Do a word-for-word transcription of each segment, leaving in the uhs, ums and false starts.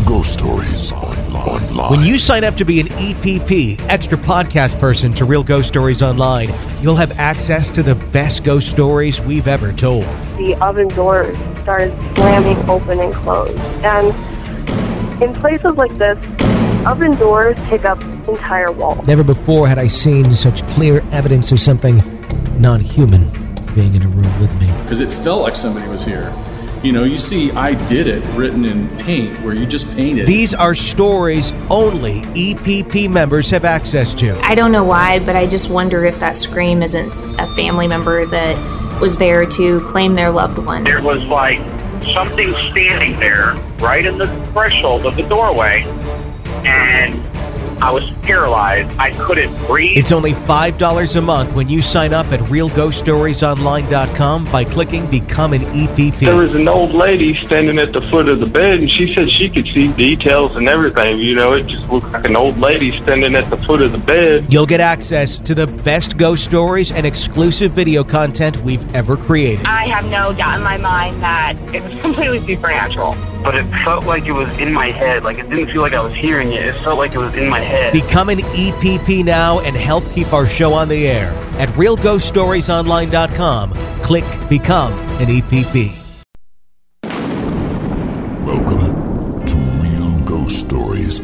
Ghost Stories Online. When you sign up to be an E P P, extra podcast person to Real Ghost Stories Online, you'll have access to the best ghost stories we've ever told. The oven doors started slamming open and closed. And in places like this, oven doors take up entire walls. Never before had I seen such clear evidence of something non-human being in a room with me. Because it felt like somebody was here. You know, you see "I did it" written in paint, where you just painted. These are stories only E P P members have access to. I don't know why, but I just wonder if that scream isn't a family member that was there to claim their loved one. There was like something standing there right in the threshold of the doorway, and I was paralyzed. I couldn't breathe. It's only five dollars a month when you sign up at real ghost stories online dot com by clicking Become an E P P. There was an old lady standing at the foot of the bed, and she said she could see details and everything. You know, it just looked like an old lady standing at the foot of the bed. You'll get access to the best ghost stories and exclusive video content we've ever created. I have no doubt in my mind that it was completely supernatural. But it felt like it was in my head. Like, it didn't feel like I was hearing it. It felt like it was in my head. Become an E P P now and help keep our show on the air. At real ghost stories online dot com, click Become an E P P. Welcome to Real Ghost Stories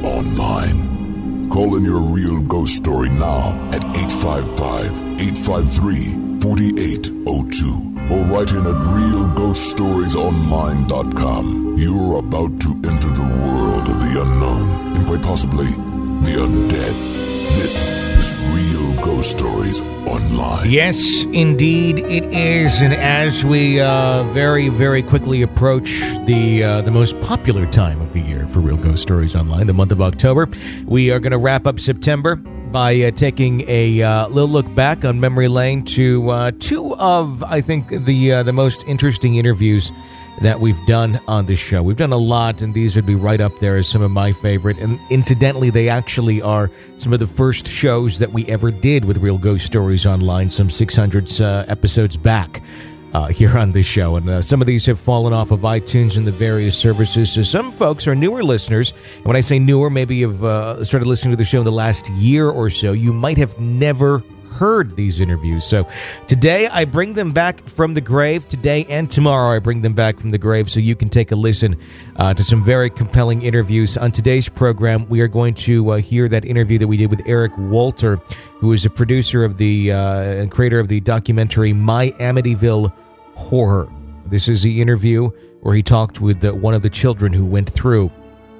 Online. Call in your real ghost story now at eight five five, eight five three, four eight zero two or write in at real ghost stories online dot com. You're about to enter the world of the unknown and quite possibly the undead. This is Real Ghost Stories Online. Yes, indeed it is. And as we uh, very, very quickly approach the uh, the most popular time of the year for Real Ghost Stories Online, the month of October, we are going to wrap up September by uh, taking a uh, little look back on memory lane to uh, two of, I think, the uh, the most interesting interviews that we've done on this show. We've done a lot, and these would be right up there as some of my favorite. And incidentally, they actually are some of the first shows that we ever did with Real Ghost Stories Online, some six hundred uh, episodes back uh, here on this show. And uh, some of these have fallen off of iTunes and the various services. So some folks are newer listeners. And when I say newer, maybe you've uh, started listening to the show in the last year or so. You might have never heard these interviews. So today I bring them back from the grave. Today and tomorrow I bring them back from the grave so you can take a listen uh, to some very compelling interviews. On today's program, we are going to uh, hear that interview that we did with Eric Walter, who is a producer of the uh, and creator of the documentary My Amityville Horror. This is the interview where he talked with uh, one of the children who went through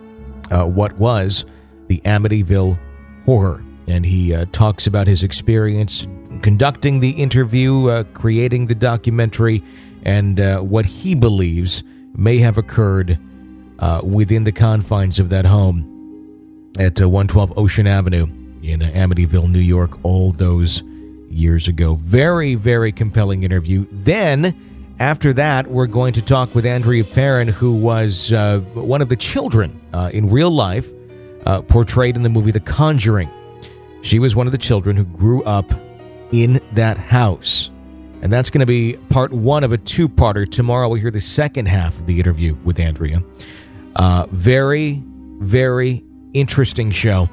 uh, what was the Amityville Horror. And he uh, talks about his experience conducting the interview, uh, creating the documentary, and uh, what he believes may have occurred uh, within the confines of that home at uh, one twelve Ocean Avenue in uh, Amityville, New York, all those years ago. Very, very compelling interview. Then, after that, we're going to talk with Andrea Perron, who was uh, one of the children uh, in real life uh, portrayed in the movie The Conjuring. She was one of the children who grew up in that house. And that's going to be part one of a two-parter. Tomorrow we'll hear the second half of the interview with Andrea. Uh, very, very interesting show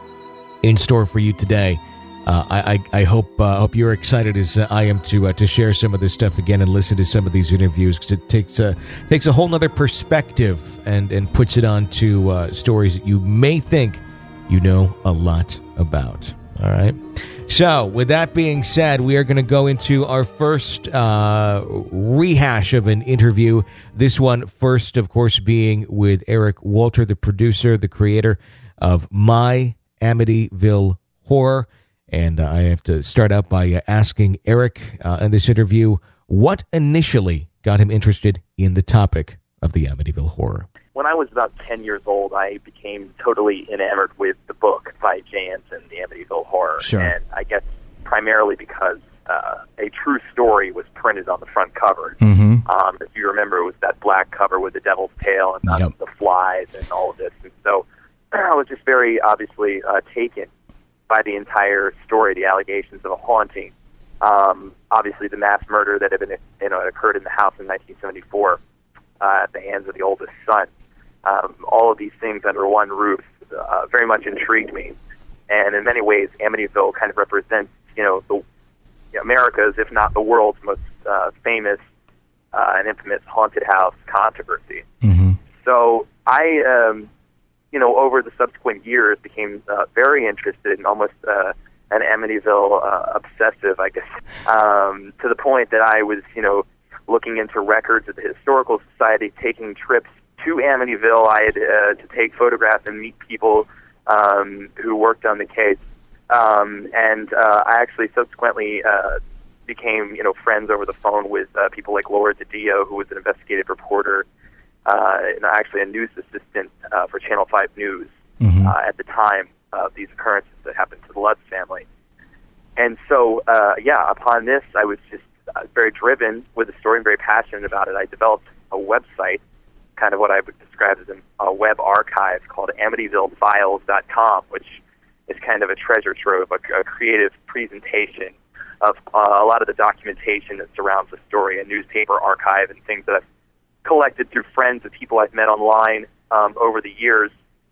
in store for you today. Uh, I, I, I hope uh, hope you're excited as uh, I am to uh, to share some of this stuff again and listen to some of these interviews, because it takes a takes a whole nother perspective and and puts it on to uh, stories that you may think you know a lot about. All right. So with that being said, we are going to go into our first uh, rehash of an interview. This one first, of course, being with Eric Walter, the producer, the creator of My Amityville Horror. And uh, I have to start out by uh, asking Eric uh, in this interview what initially got him interested in the topic of the Amityville Horror. When I was about ten years old, I became totally enamored with the book by Jay Anson, The Amityville Horror. Sure. And I guess primarily because uh, a true story was printed on the front cover. Mm-hmm. Um, if you remember, it was that black cover with the devil's tail and uh, yep. the flies and all of this. And so I was just very obviously uh, taken by the entire story, the allegations of a haunting. Um, obviously, the mass murder that had been, you know, occurred in the house in nineteen seventy-four uh, at the hands of the oldest son. um, all of these things under one roof uh, very much intrigued me. And in many ways, Amityville kind of represents, you know, the you know, America's, if not the world's, most uh, famous uh, and infamous haunted house controversy. Mm-hmm. So I, um, you know, over the subsequent years, became uh, very interested in almost uh, an Amityville uh, obsessive, I guess, um, to the point that I was, you know, looking into records of the Historical Society, taking trips to Amityville. I had uh, to take photographs and meet people um, who worked on the case. Um, and uh, I actually subsequently uh, became, you know, friends over the phone with uh, people like Laura DiDio, who was an investigative reporter, uh, and actually a news assistant uh, for Channel five News mm-hmm. uh, at the time of these occurrences that happened to the Lutz family. And so, uh, yeah, upon this, I was just uh, very driven with the story and very passionate about it. I developed a website, kind of what I would describe as a web archive called Amityville Files dot com, which is kind of a treasure trove, a, a creative presentation of uh, a lot of the documentation that surrounds the story, a newspaper archive, and things that I've collected through friends and people I've met online um, over the years.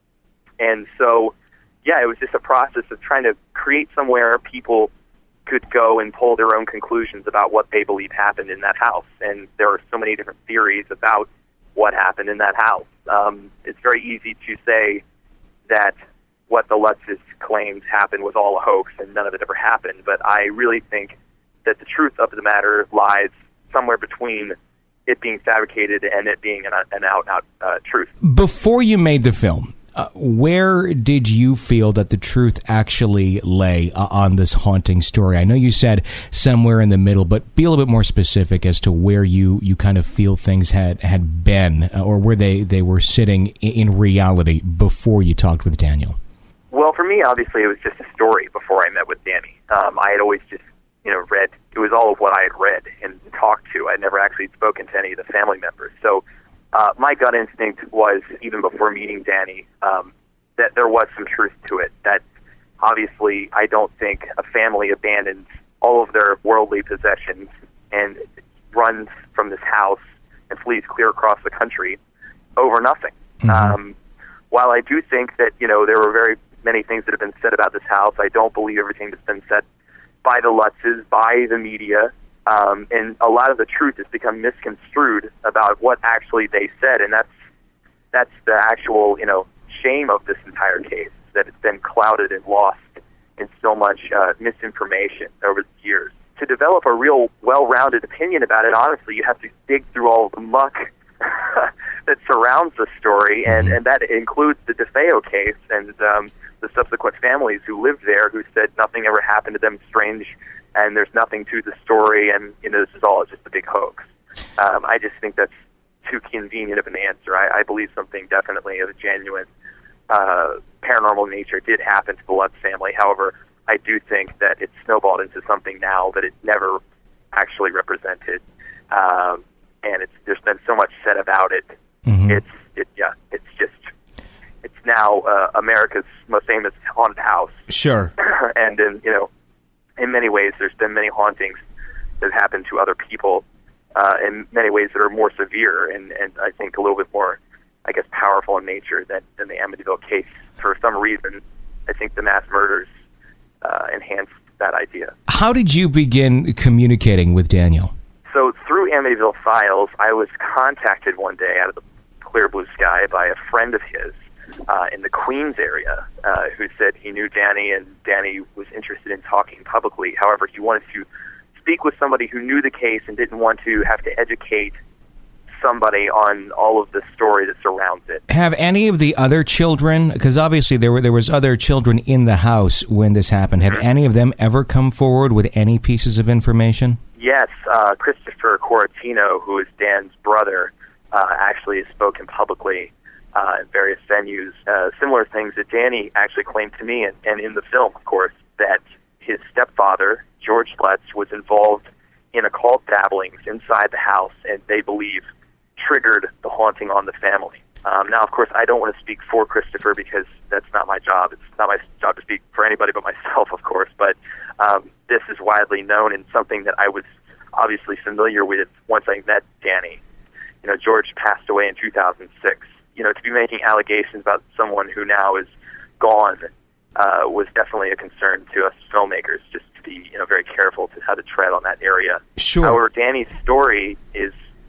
And so, yeah, it was just a process of trying to create somewhere people could go and pull their own conclusions about what they believe happened in that house. And there are so many different theories about what happened in that house. Um, it's very easy to say that what the Lutzes claimed happened was all a hoax and none of it ever happened, but I really think that the truth of the matter lies somewhere between it being fabricated and it being an, an out-and-out uh, truth. Before you made the film, uh, where did you feel that the truth actually lay uh, on this haunting story? I know you said somewhere in the middle, but be a little bit more specific as to where you, you kind of feel things had, had been uh, or where they, they were sitting in, in reality before you talked with Daniel. Well, for me, obviously, it was just a story before I met with Danny. Um, I had always just, you know, read, it was all of what I had read and talked to. I had never actually spoken to any of the family members. So uh, my gut instinct was, even before meeting Danny, um, that there was some truth to it. That obviously, I don't think a family abandons all of their worldly possessions and runs from this house and flees clear across the country over nothing. Mm-hmm. Um, while I do think that, you know, there were very many things that have been said about this house, I don't believe everything that's been said by the Lutzes, by the media, um, and a lot of the truth has become misconstrued about what actually they said, and that's that's the actual, you know, shame of this entire case, that it's been clouded and lost in so much uh, misinformation over the years. To develop a real well-rounded opinion about it, honestly, you have to dig through all of the muck that surrounds the story, and, and that includes the DeFeo case and um, the subsequent families who lived there who said nothing ever happened to them strange, and there's nothing to the story, and, you know, this is all just a big hoax. Um, I just think that's too convenient of an answer. I, I believe something definitely of a genuine uh, paranormal nature did happen to the Lutz family. However, I do think that it snowballed into something now that it never actually represented. Um, and it's there's been so much said about it. Mm-hmm. It's it yeah. It's just it's now uh, America's most famous haunted house. Sure. And in you know, in many ways, there's been many hauntings that happened to other people. Uh, in many ways, that are more severe and and I think a little bit more, I guess, powerful in nature than than the Amityville case. For some reason, I think the mass murders uh, enhanced that idea. How did you begin communicating with Daniel? So through Amityville Files, I was contacted one day out of the clear blue sky by a friend of his uh, in the Queens area uh, who said he knew Danny and Danny was interested in talking publicly. However, he wanted to speak with somebody who knew the case and didn't want to have to educate somebody on all of the story that surrounds it. Have any of the other children, because obviously there were there was other children in the house when this happened, have mm-hmm. any of them ever come forward with any pieces of information? Yes, uh, Christopher Coratino, who is Dan's brother, uh, actually has spoken publicly uh, in various venues. Uh, similar things that Danny actually claimed to me, and, and in the film, of course, that his stepfather, George Lutz, was involved in occult dabblings inside the house, and they believe triggered the haunting on the family. Um, now, of course, I don't want to speak for Christopher because that's not my job. It's not my job to speak for anybody but myself, of course, but um, this is widely known and something that I was obviously familiar with once I met Danny. You know, George passed away in two thousand six, you know, to be making allegations about someone who now is gone uh, was definitely a concern to us filmmakers, just to be, you know, very careful to how to tread on that area. Sure. However, Danny's story is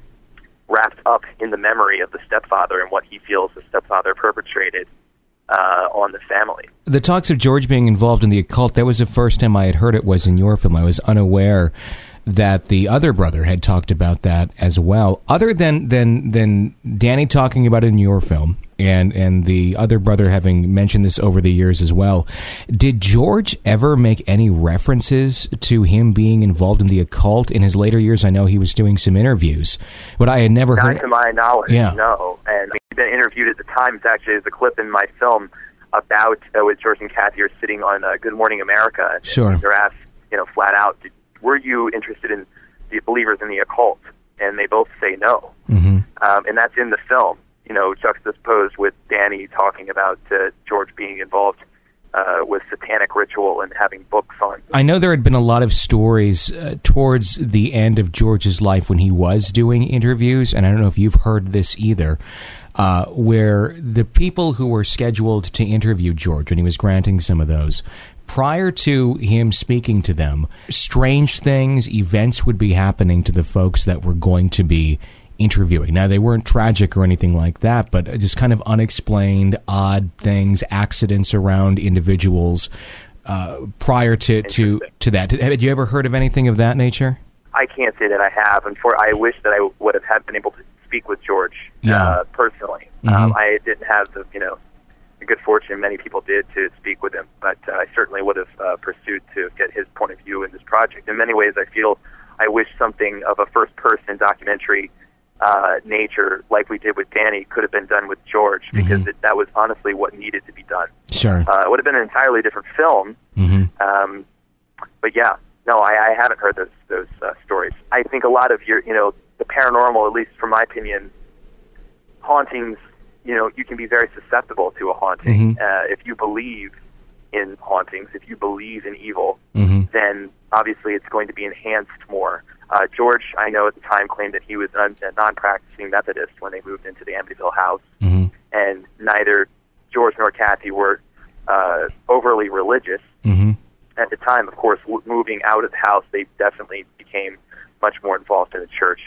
wrapped up in the memory of the stepfather and what he feels the stepfather perpetrated uh, on the family. The talks of George being involved in the occult, that was the first time I had heard it was in your film. I was unaware that the other brother had talked about that as well. Other than than than Danny talking about it in your film and, and the other brother having mentioned this over the years as well, did George ever make any references to him being involved in the occult in his later years? I know he was doing some interviews, but I had never Not heard... Not to my knowledge, yeah. no. And he'd been interviewed at the time. It's actually there's a clip in my film about uh, with George and Kathy are sitting on uh, Good Morning America. And sure. They're asked, you know, flat out, did, were you interested in the believers in the occult? And they both say no. Mm-hmm. Um, and that's in the film, you know, juxtaposed with Danny talking about uh, George being involved uh, with satanic ritual and having books on. I know there had been a lot of stories uh, towards the end of George's life when he was doing interviews, and I don't know if you've heard this either, uh, where the people who were scheduled to interview George, when he was granting some of those, prior to him speaking to them, strange things, events would be happening to the folks that were going to be interviewing. Now, they weren't tragic or anything like that, but just kind of unexplained, odd things, accidents around individuals uh, prior to, to, to that. Had you ever heard of anything of that nature? I can't say that I have, and for I wish that I would have had been able to speak with George yeah. uh, personally. Mm-hmm. Um, I didn't have the, you know, good fortune, many people did, to speak with him, but uh, I certainly would have uh, pursued to get his point of view in this project. In many ways, I feel I wish something of a first-person documentary uh, nature, like we did with Danny, could have been done with George, because mm-hmm. it, that was honestly what needed to be done. Sure. Uh, it would have been an entirely different film, mm-hmm. um, but yeah, no, I, I haven't heard those those uh, stories. I think a lot of your, you know, the paranormal, at least from my opinion, hauntings, you know, you can be very susceptible to a haunting. Mm-hmm. Uh, if you believe in hauntings, if you believe in evil, mm-hmm. then obviously it's going to be enhanced more. Uh, George, I know at the time, claimed that he was a non-practicing Methodist when they moved into the Amityville house, mm-hmm. and neither George nor Kathy were uh, overly religious. Mm-hmm. At the time, of course, w- moving out of the house, they definitely became much more involved in the church.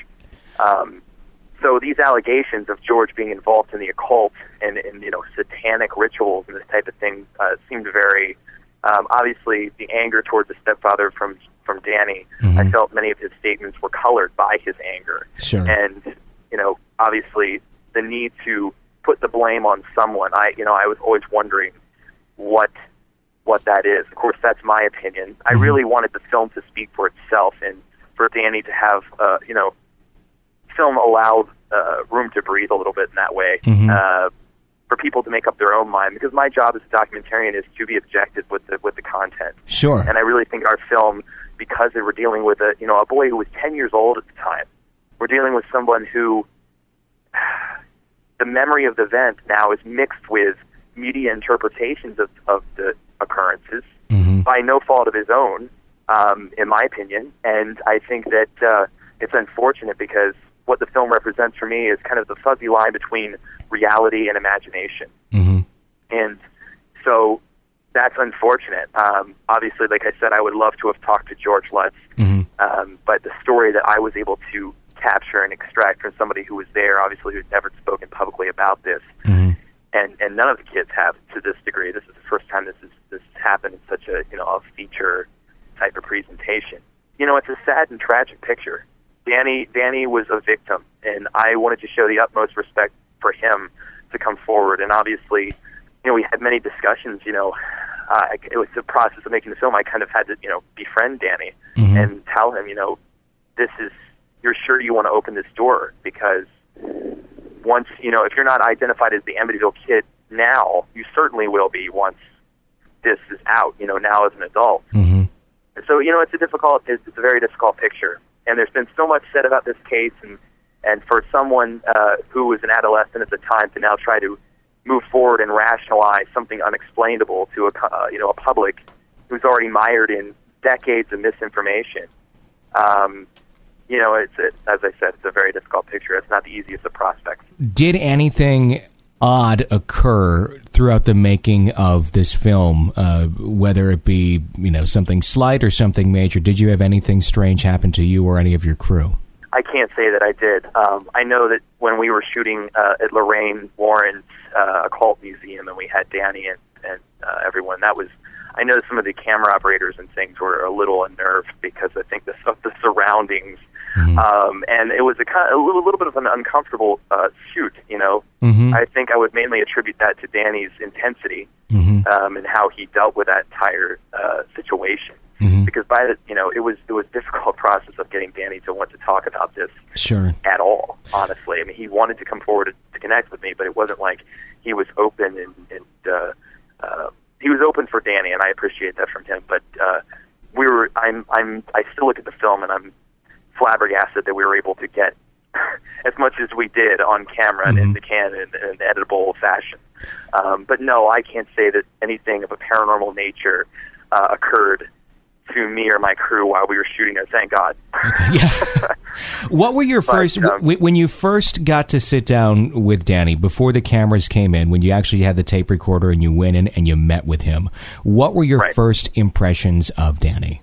Um, So these allegations of George being involved in the occult and, and you know, satanic rituals and this type of thing uh, seemed very, um, obviously, the anger towards the stepfather from from Danny, mm-hmm. I felt many of his statements were colored by his anger. Sure. And, you know, obviously, the need to put the blame on someone, I, you know, I was always wondering what what that is. Of course, that's my opinion. I mm-hmm. really wanted the film to speak for itself and for Danny to have, uh, you know, film allowed uh, room to breathe a little bit in that way, mm-hmm. uh, for people to make up their own mind. Because my job as a documentarian is to be objective with the with the content. Sure. And I really think our film, because they were dealing with a you know a boy who was ten years old at the time, we're dealing with someone who the memory of the event now is mixed with media interpretations of, of the occurrences mm-hmm. by no fault of his own, um, in my opinion. And I think that uh, it's unfortunate because what the film represents for me is kind of the fuzzy line between reality and imagination. Mm-hmm. And so that's unfortunate. Um, obviously, like I said, I would love to have talked to George Lutz, mm-hmm. um, but the story that I was able to capture and extract from somebody who was there, obviously who'd never spoken publicly about this, mm-hmm. and, and none of the kids have to this degree. This is the first time this is this has happened in such a you know a feature type of presentation. You know, it's a sad and tragic picture. Danny Danny was a victim, and I wanted to show the utmost respect for him to come forward. And obviously, you know, we had many discussions. You know, uh, it was the process of making the film. I kind of had to, you know, befriend Danny mm-hmm. and tell him, you know, this is, you're sure you want to open this door, because once, you know, if you're not identified as the Amityville kid now, you certainly will be once this is out, you know, now as an adult. Mm-hmm. So, you know, it's a difficult, it's, it's a very difficult picture. And there's been so much said about this case, and, and for someone uh, who was an adolescent at the time to now try to move forward and rationalize something unexplainable to a, uh, you know, a public who's already mired in decades of misinformation, um, you know, it's, it, as I said, it's a very difficult picture. It's not the easiest of prospects. Did anything odd occur throughout the making of this film, uh, whether it be, you know, something slight or something major? Did you have anything strange happen to you or any of your crew? I can't say that I did. Um, I know that when we were shooting uh, at Lorraine Warren's uh, occult museum and we had Danny and, and uh, everyone, that was, I know some of the camera operators and things were a little unnerved because I think the, of the surroundings. Mm-hmm. Um, and it was a, kind of, a little, little bit of an uncomfortable uh, shoot, you know. Mm-hmm. I think I would mainly attribute that to Danny's intensity mm-hmm. um, and how he dealt with that entire uh, situation. Mm-hmm. Because by the, you know, it was it was a difficult process of getting Danny to want to talk about this sure. at all, honestly. I mean, he wanted to come forward to, to connect with me, but it wasn't like he was open and, and uh, uh, he was open for Danny, and I appreciate that from him. But uh, we were, I'm, I'm, I still look at the film, and I'm flabbergasted that we were able to get as much as we did on camera mm-hmm. and in the can in an editable fashion. Um, but no, I can't say that anything of a paranormal nature uh, occurred to me or my crew while we were shooting it. Thank God. Okay. Yeah. What were your but, first, um, w- when you first got to sit down with Danny, before the cameras came in, when you actually had the tape recorder and you went in and you met with him, what were your right. first impressions of Danny?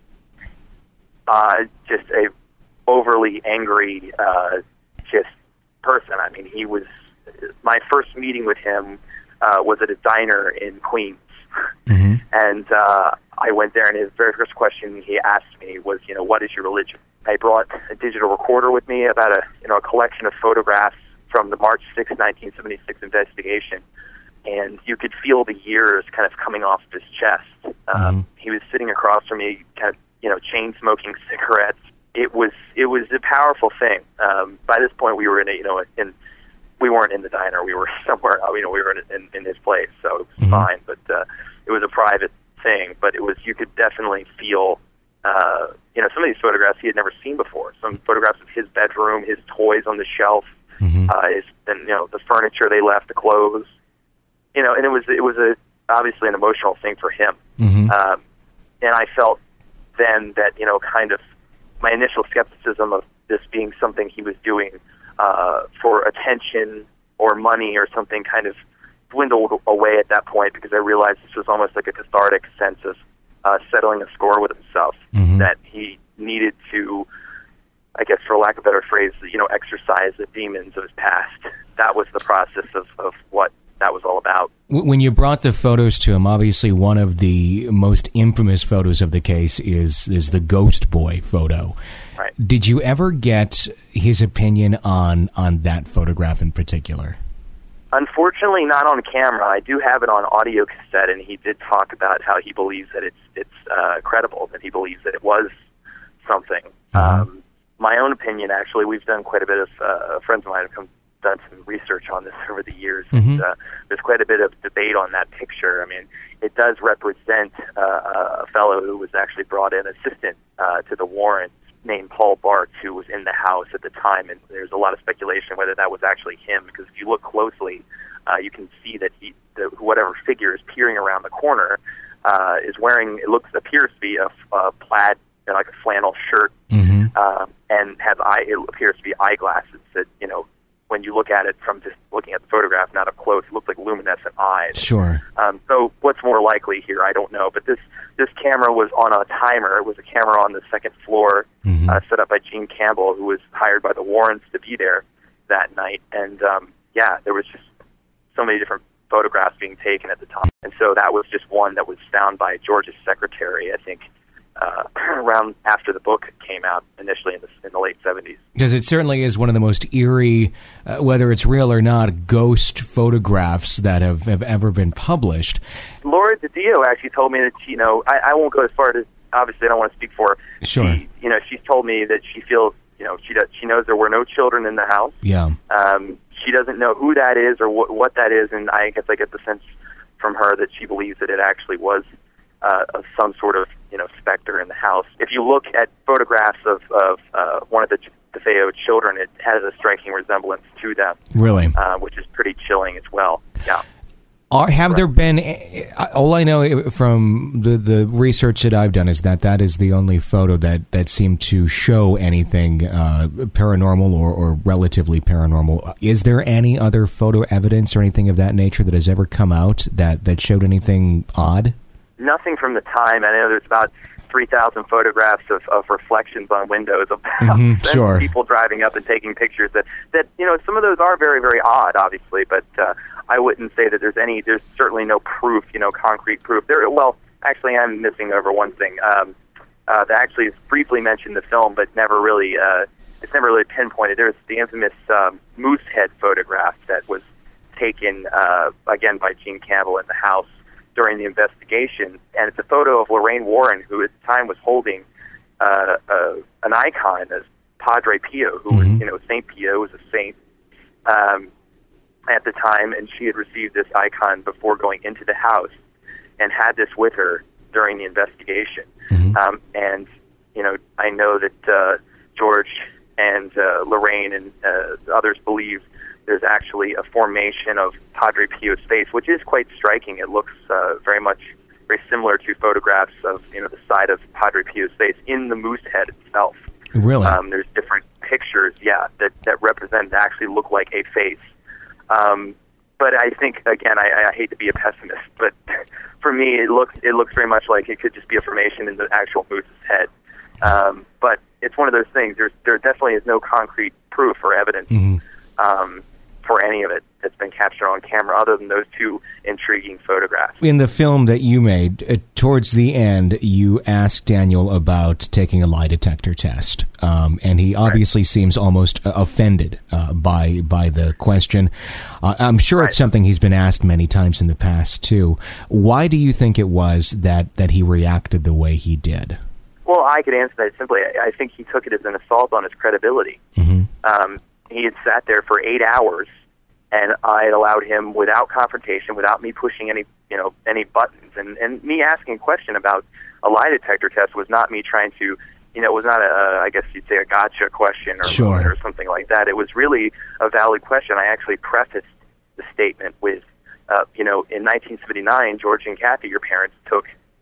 Uh, just a overly angry, uh, just person. I mean, he was, my first meeting with him uh, was at a diner in Queens. Mm-hmm. And uh, I went there, and his very first question he asked me was, you know, what is your religion? I brought a digital recorder with me about a, you know, a collection of photographs from the March sixth, nineteen seventy-six investigation. And you could feel the years kind of coming off his chest. Mm-hmm. Um, he was sitting across from me, kind of, you know, chain smoking cigarettes. It was it was a powerful thing. Um, by this point, we were in a, you know, in we weren't in the diner. We were somewhere, you know, we were in in, in his place, so it was mm-hmm. fine. But uh, it was a private thing. But it was, you could definitely feel, uh, you know, some of these photographs he had never seen before. Some photographs of his bedroom, his toys on the shelf, mm-hmm. uh, his, and you know, the furniture they left, the clothes, you know, and it was it was a obviously an emotional thing for him. Mm-hmm. Um, and I felt then that, you know, kind of my initial skepticism of this being something he was doing uh, for attention or money or something kind of dwindled away at that point, because I realized this was almost like a cathartic sense of uh, settling a score with himself, mm-hmm. that he needed to, I guess for lack of a better phrase, you know, exercise the demons of his past. That was the process of, of what that was all about. When you brought the photos to him, obviously one of the most infamous photos of the case is is the Ghost Boy photo. Right. Did you ever get his opinion on on that photograph in particular? Unfortunately, not on camera. I do have it on audio cassette, and he did talk about how he believes that it's it's uh, credible, that he believes that it was something. Mm-hmm. Um, my own opinion, actually, we've done quite a bit of, uh, friends of mine have come, done some research on this over the years, mm-hmm. and uh, there's quite a bit of debate on that picture. I mean, it does represent uh, a fellow who was actually brought in, assistant uh, to the Warrens, named Paul Bartz, who was in the house at the time, and there's a lot of speculation whether that was actually him, because if you look closely, uh, you can see that he, the, whatever figure is peering around the corner uh, is wearing, it looks, appears to be a, a plaid, you know, like a flannel shirt, mm-hmm. um, and has eye, it appears to be eyeglasses that, you know, when you look at it from just looking at the photograph, not up close, it looks like luminescent eyes. Sure. Um, so what's more likely here, I don't know. But this, this camera was on a timer. It was a camera on the second floor, mm-hmm. uh, set up by Gene Campbell, who was hired by the Warrens to be there that night. And, um, yeah, there was just so many different photographs being taken at the time. And so that was just one that was found by George's secretary, I think, Uh, around after the book came out initially in the, in the late seventies. Because it certainly is one of the most eerie, uh, whether it's real or not, ghost photographs that have, have ever been published. Laura DiDio actually told me that, she, you know, I, I won't go as far as, obviously I don't want to speak for her. Sure. She, you know, she's told me that she feels, you know, she does, she knows there were no children in the house. Yeah. Um, she doesn't know who that is or wh- what that is, and I guess I get the sense from her that she believes that it actually was uh, of some sort of, you know, specter in the house. If you look at photographs of, of uh, one of the DeFeo children, it has a striking resemblance to them. Really? Uh, which is pretty chilling as well. Yeah. Are, have there been, all I know from the, the research that I've done is that that is the only photo that, that seemed to show anything uh, paranormal or, or relatively paranormal. Is there any other photo evidence or anything of that nature that has ever come out that, that showed anything odd? Nothing from the time. I know there's about three thousand photographs of, of reflections on windows of mm-hmm, sure. people driving up and taking pictures that, that, you know, some of those are very, very odd, obviously, but uh, I wouldn't say that there's any, there's certainly no proof, you know, concrete proof. There, well, actually, I'm missing over one thing. Um, uh, that actually is briefly mentioned in the film, but never really, uh, it's never really pinpointed. There's the infamous um, moose head photograph that was taken, uh, again, by Gene Campbell in the house during the investigation, and it's a photo of Lorraine Warren, who at the time was holding uh, uh, an icon as Padre Pio, who mm-hmm. was, you know, Saint Pio was a saint um, at the time, and she had received this icon before going into the house and had this with her during the investigation. Mm-hmm. Um, and, you know, I know that uh, George and uh, Lorraine and uh, others believe there's actually a formation of Padre Pio's face, which is quite striking. It looks uh, very much very similar to photographs of, you know, the side of Padre Pio's face in the moose head itself. Really? Um, there's different pictures, yeah, that, that represent, actually look like a face. Um, but I think, again, I, I hate to be a pessimist, but for me, it looks it looks very much like it could just be a formation in the actual moose's head. Um, but it's one of those things. There's there definitely is no concrete proof or evidence. Mm-hmm. Um, for any of it that's been captured on camera other than those two intriguing photographs. In the film that you made, uh, towards the end, you asked Daniel about taking a lie detector test, um, and he obviously right. seems almost uh, offended uh, by by the question. Uh, I'm sure right. it's something he's been asked many times in the past, too. Why do you think it was that, that he reacted the way he did? Well, I could answer that simply. I, I think he took it as an assault on his credibility. Mm-hmm. Um, he had sat there for eight hours, and I had allowed him, without confrontation, without me pushing any, you know, any buttons, and, and me asking a question about a lie detector test was not me trying to, you know, it was not a, I guess you'd say a gotcha question or, sure. or something like that. It was really a valid question. I actually prefaced the statement with, uh, you know, in nineteen seventy-nine, George and Kathy, your parents, took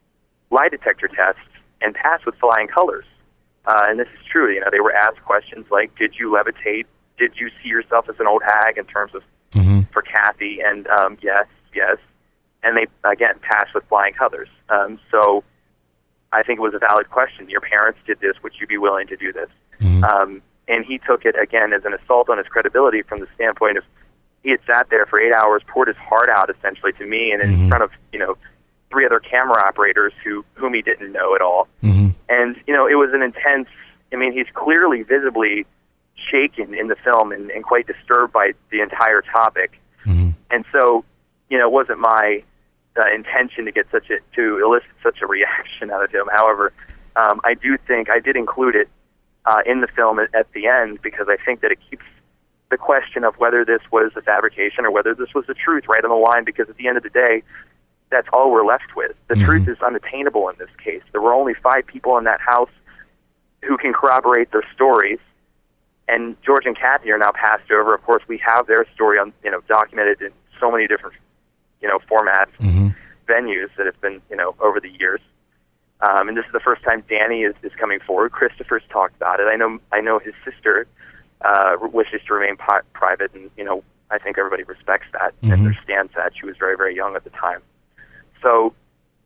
lie detector tests and passed with flying colors. Uh, and this is true. You know, they were asked questions like, did you levitate? Did you see yourself as an old hag in terms of, mm-hmm. for Kathy? And um, yes, yes. And they, again, passed with flying colors. Um, so I think it was a valid question. Your parents did this. Would you be willing to do this? Mm-hmm. Um, and he took it, again, as an assault on his credibility from the standpoint of he had sat there for eight hours, poured his heart out, essentially, to me, and in mm-hmm. front of, you know, three other camera operators who whom he didn't know at all. Mm-hmm. And, you know, it was an intense, I mean, he's clearly visibly shaken in the film and, and quite disturbed by the entire topic. Mm-hmm. And so, you know, it wasn't my uh, intention to get such a, to elicit such a reaction out of him. However, um, I do think I did include it uh, in the film at, at the end because I think that it keeps the question of whether this was a fabrication or whether this was the truth right on the line, because at the end of the day, that's all we're left with. The mm-hmm. truth is unattainable in this case. There were only five people in that house who can corroborate their stories, and George and Kathy are now passed over. Of course, we have their story on, you know, documented in so many different, you know, formats, mm-hmm. venues that have been, you know, over the years. Um, and this is the first time Danny is, is coming forward. Christopher's talked about it. I know I know his sister uh, wishes to remain pi- private, and, you know, I think everybody respects that mm-hmm. and understands that. She was very, very young at the time. So,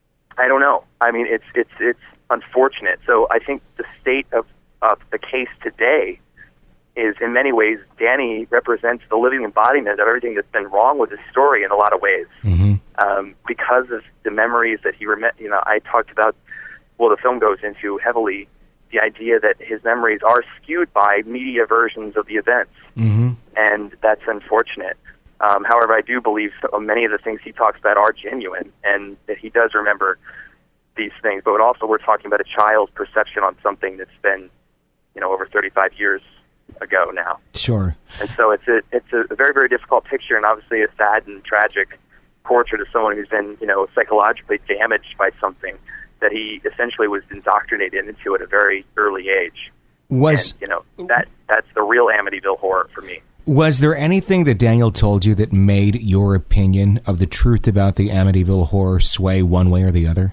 I don't know. I mean, it's it's it's unfortunate. So I think the state of, of the case today is, in many ways, Danny represents the living embodiment of everything that's been wrong with his story in a lot of ways. Mm-hmm. Um, because of the memories that he, rem- you know, I talked about, well, the film goes into heavily the idea that his memories are skewed by media versions of the events. Mm-hmm. And that's unfortunate. Um, however, I do believe so, many of the things he talks about are genuine, and that he does remember these things. But also, we're talking about a child's perception on something that's been, you know, over thirty-five years ago now. Sure. And so it's a it's a very, very difficult picture, and obviously a sad and tragic portrait of someone who's been, you know, psychologically damaged by something that he essentially was indoctrinated into at a very early age. Was and, you know, that that's the real Amityville horror for me. Was there anything that Daniel told you that made your opinion of the truth about the Amityville Horror sway one way or the other?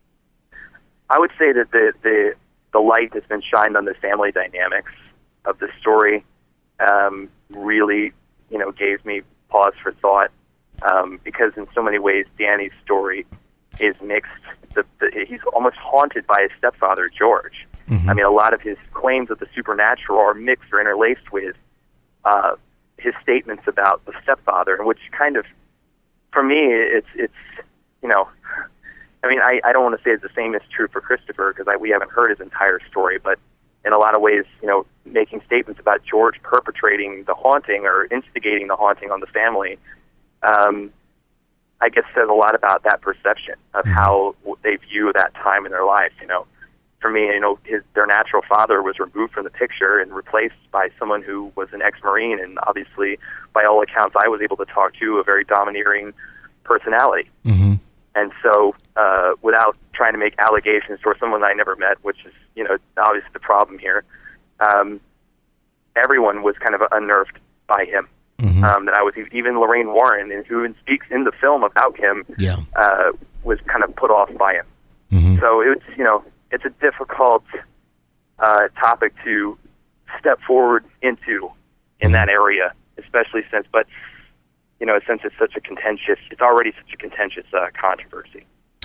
I would say that the the, the light that's been shined on the family dynamics of the story um, really, you know, gave me pause for thought, um, because in so many ways Danny's story is mixed. The, the, he's almost haunted by his stepfather, George. Mm-hmm. I mean, a lot of his claims of the supernatural are mixed or interlaced with uh, his statements about the stepfather, which kind of, for me, it's, it's you know, I mean, I, I don't want to say it's the same is true for Christopher, because we haven't heard his entire story, but in a lot of ways, you know, making statements about George perpetrating the haunting or instigating the haunting on the family, um, I guess says a lot about that perception of how they view that time in their life. You know, for me, you know, his, their natural father was removed from the picture and replaced by someone who was an ex-Marine, and obviously, by all accounts, I was able to talk to a very domineering personality. Mm-hmm. And so, uh, without trying to make allegations towards someone that I never met, which is, you know, obviously the problem here, um, everyone was kind of unnerved by him. Mm-hmm. Um, that I was, even Lorraine Warren, who speaks in the film about him, yeah. uh, was kind of put off by him. Mm-hmm. So it's, you know, it's a difficult uh, topic to step forward into in mm-hmm. that area, especially since, but, you know, since it's such a contentious, it's already such a contentious uh, controversy.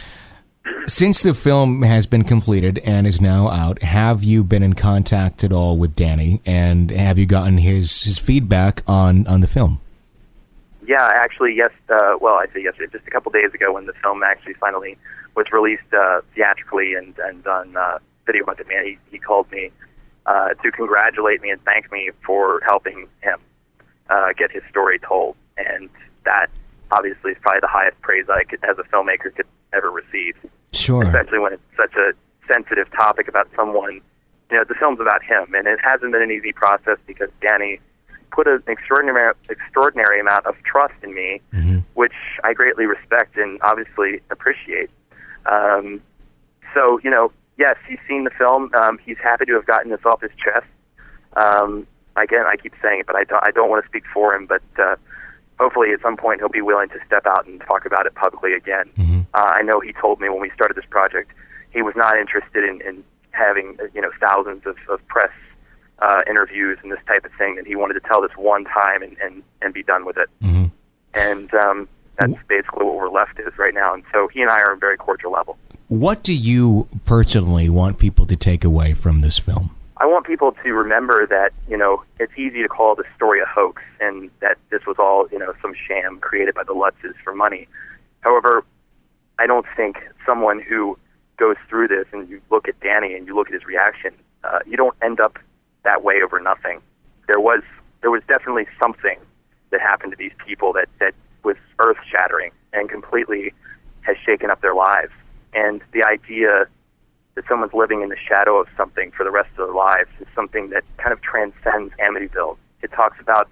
Since the film has been completed and is now out, have you been in contact at all with Danny, and have you gotten his, his feedback on, on the film? Yeah, actually, yes. Uh, well, I say yesterday, just a couple days ago, when the film actually finally was released uh, theatrically and, and on uh, video on demand, he, he called me uh, to congratulate me and thank me for helping him uh, get his story told. And that, obviously, is probably the highest praise I could, as a filmmaker, could ever receive. Sure. Especially when it's such a sensitive topic about someone. You know, the film's about him, and it hasn't been an easy process because Danny put an extraordinary, extraordinary amount of trust in me, mm-hmm. which I greatly respect and obviously appreciate. Um, so, you know, yes, he's seen the film. Um, he's happy to have gotten this off his chest. Um, again, I keep saying it, but I don't, I don't want to speak for him, but uh, hopefully at some point he'll be willing to step out and talk about it publicly again. Mm-hmm. Uh, I know he told me when we started this project he was not interested in, in having, you know, thousands of, of press uh, interviews and this type of thing, that he wanted to tell this one time and, and, and be done with it. Mm-hmm. And um, that's basically what we're left is right now. And so he and I are on a very cordial level. What do you personally want people to take away from this film? I want people to remember that, you know, it's easy to call this story a hoax and that this was all, you know, some sham created by the Lutzes for money. However, I don't think someone who goes through this and you look at Danny and you look at his reaction, uh, you don't end up that way over nothing. There was there was definitely something that happened to these people that, that was earth-shattering and completely has shaken up their lives. And the idea that someone's living in the shadow of something for the rest of their lives is something that kind of transcends Amityville. It talks about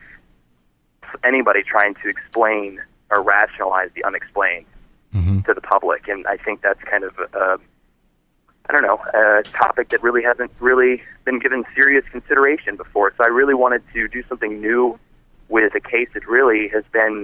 anybody trying to explain or rationalize the unexplained mm-hmm. to the public, and I think that's kind of a, I don't know, a topic that really hasn't really been given serious consideration before. So I really wanted to do something new with a case that really has been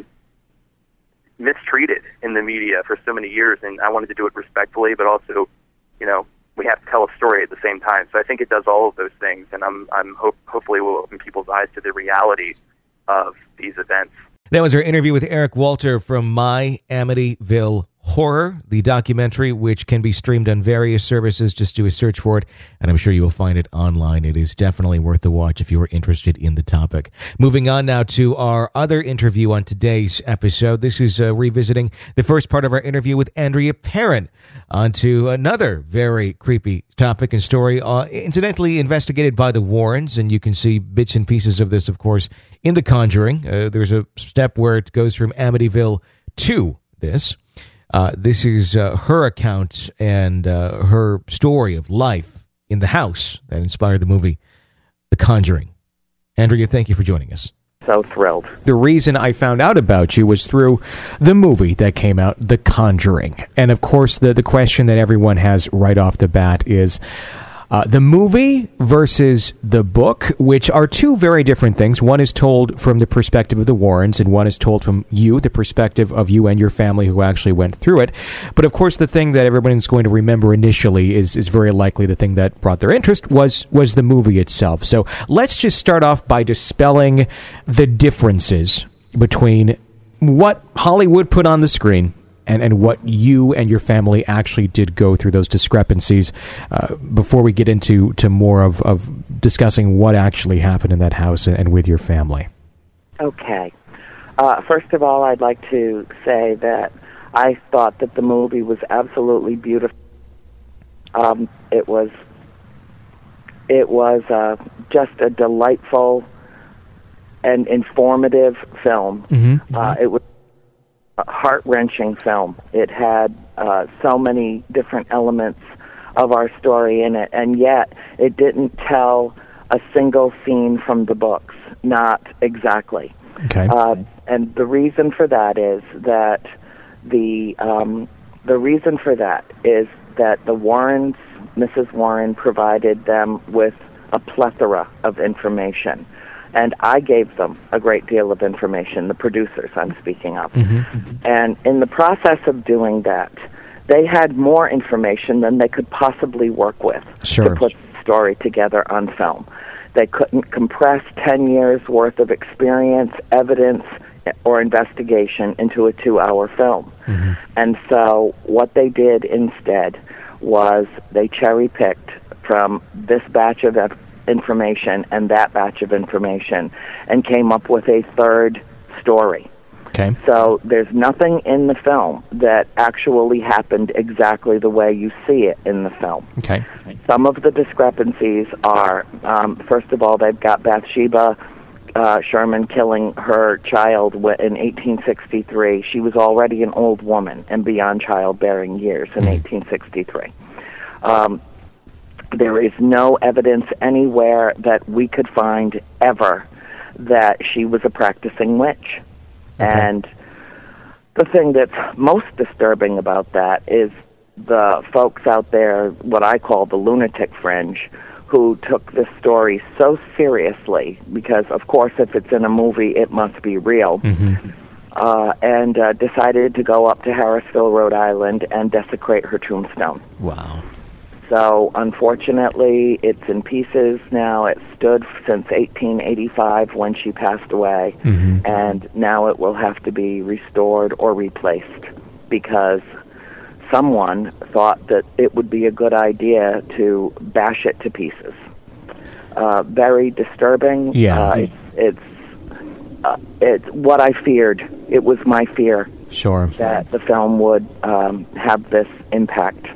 mistreated in the media for so many years, and I wanted to do it respectfully, but also, you know, we have to tell a story at the same time. So I think it does all of those things, and I'm I'm hope hopefully will open people's eyes to the reality of these events. That was our interview with Eric Walter from My Amityville Horror, the documentary, which can be streamed on various services. Just do a search for it, and I'm sure you will find it online. It is definitely worth the watch if you are interested in the topic. Moving on now to our other interview on today's episode. This is uh, revisiting the first part of our interview with Andrea Perron onto another very creepy topic and story, uh, incidentally investigated by the Warrens, and you can see bits and pieces of this, of course, in The Conjuring. Uh, there's a step where it goes from Amityville to this. Uh, this is uh, her account and uh, her story of life in the house that inspired the movie The Conjuring. Andrea, thank you for joining us. So thrilled. The reason I found out about you was through the movie that came out, The Conjuring. And of course, the, the question that everyone has right off the bat is, Uh, the movie versus the book, which are two very different things. One is told from the perspective of the Warrens, and one is told from you, the perspective of you and your family who actually went through it. But of course, the thing that everyone's going to remember initially is is very likely the thing that brought their interest was was the movie itself. So let's just start off by dispelling the differences between what Hollywood put on the screen and, and what you and your family actually did go through, those discrepancies, uh, before we get into to more of, of discussing what actually happened in that house and, and with your family. Okay. Uh, first of all, I'd like to say that I thought that the movie was absolutely beautiful. Um, it was, it was uh, just a delightful and informative film. Mm-hmm. Uh, it was a heart-wrenching film. It had uh, so many different elements of our story in it, and yet it didn't tell a single scene from the books, not exactly. Okay. Uh, and the reason for that is that the um, the reason for that is that the Warrens, Missus Warren, provided them with a plethora of information. And I gave them a great deal of information, the producers I'm speaking of. Mm-hmm. And in the process of doing that, they had more information than they could possibly work with Sure. to put the story together on film. They couldn't compress ten years' worth of experience, evidence, or investigation into a two-hour film. Mm-hmm. And so what they did instead was they cherry-picked from this batch of ev- information and that batch of information and came up with a third story. Okay. So there's nothing in the film that actually happened exactly the way you see it in the film. Okay. Some of the discrepancies are, um, first of all, they've got Bathsheba uh, Sherman killing her child wi- in eighteen sixty-three. She was already an old woman and beyond childbearing years in Mm-hmm. eighteen sixty-three. Um, there is no evidence anywhere that we could find ever that she was a practicing witch. Okay. And the thing that's most disturbing about that is the folks out there, what I call the lunatic fringe, who took this story so seriously, because, of course, if it's in a movie, it must be real, Mm-hmm. uh, and uh, decided to go up to Harrisville, Rhode Island, and desecrate her tombstone. Wow. So, unfortunately, it's in pieces now. It stood since eighteen eighty-five when she passed away, Mm-hmm. and now it will have to be restored or replaced because someone thought that it would be a good idea to bash it to pieces. Uh, very disturbing. Yeah. Uh, it's it's, uh, it's what I feared. It was my fear Sure. that the film would um, have this impact.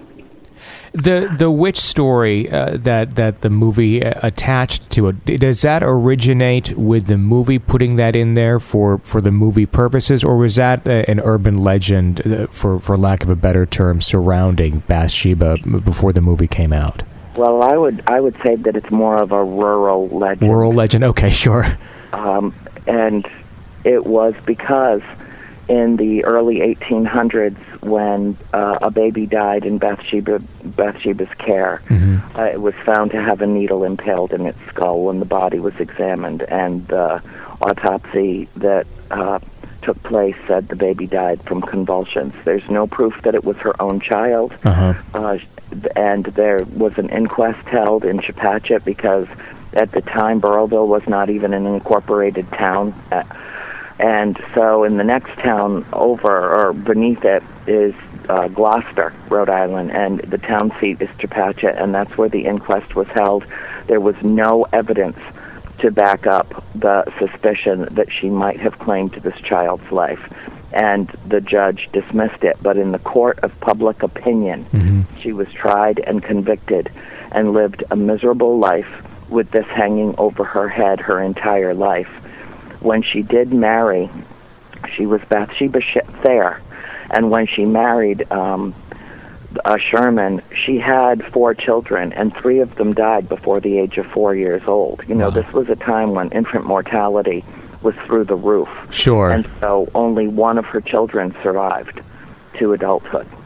The the witch story uh, that that the movie uh, attached to it, does that originate with the movie putting that in there for, for the movie purposes, or was that uh, an urban legend, uh, for for lack of a better term, surrounding Bathsheba before the movie came out? Well, I would I would say that it's more of a rural legend. Rural legend, okay, sure. Um, and it was because in the early eighteen hundreds, when uh, a baby died in Bathsheba, Bathsheba's care, Mm-hmm. uh, it was found to have a needle impaled in its skull when the body was examined, and the autopsy that uh, took place said the baby died from convulsions. There's no proof that it was her own child, Uh-huh. uh, and there was an inquest held in Chepachet because at the time Burrillville was not even an incorporated town. Uh, And so in the next town over or beneath it is uh, Gloucester, Rhode Island, and the town seat is Chepachet, and that's where the inquest was held. There was no evidence to back up the suspicion that she might have claimed this child's life, and the judge dismissed it. But in the court of public opinion, Mm-hmm. she was tried and convicted and lived a miserable life with this hanging over her head her entire life. When she did marry, she was Bathsheba Thayer, and when she married um, uh, Sherman, she had four children, and three of them died before the age of four years old. You know, Wow. this was a time when infant mortality was through the roof. Sure. And so only one of her children survived to adulthood.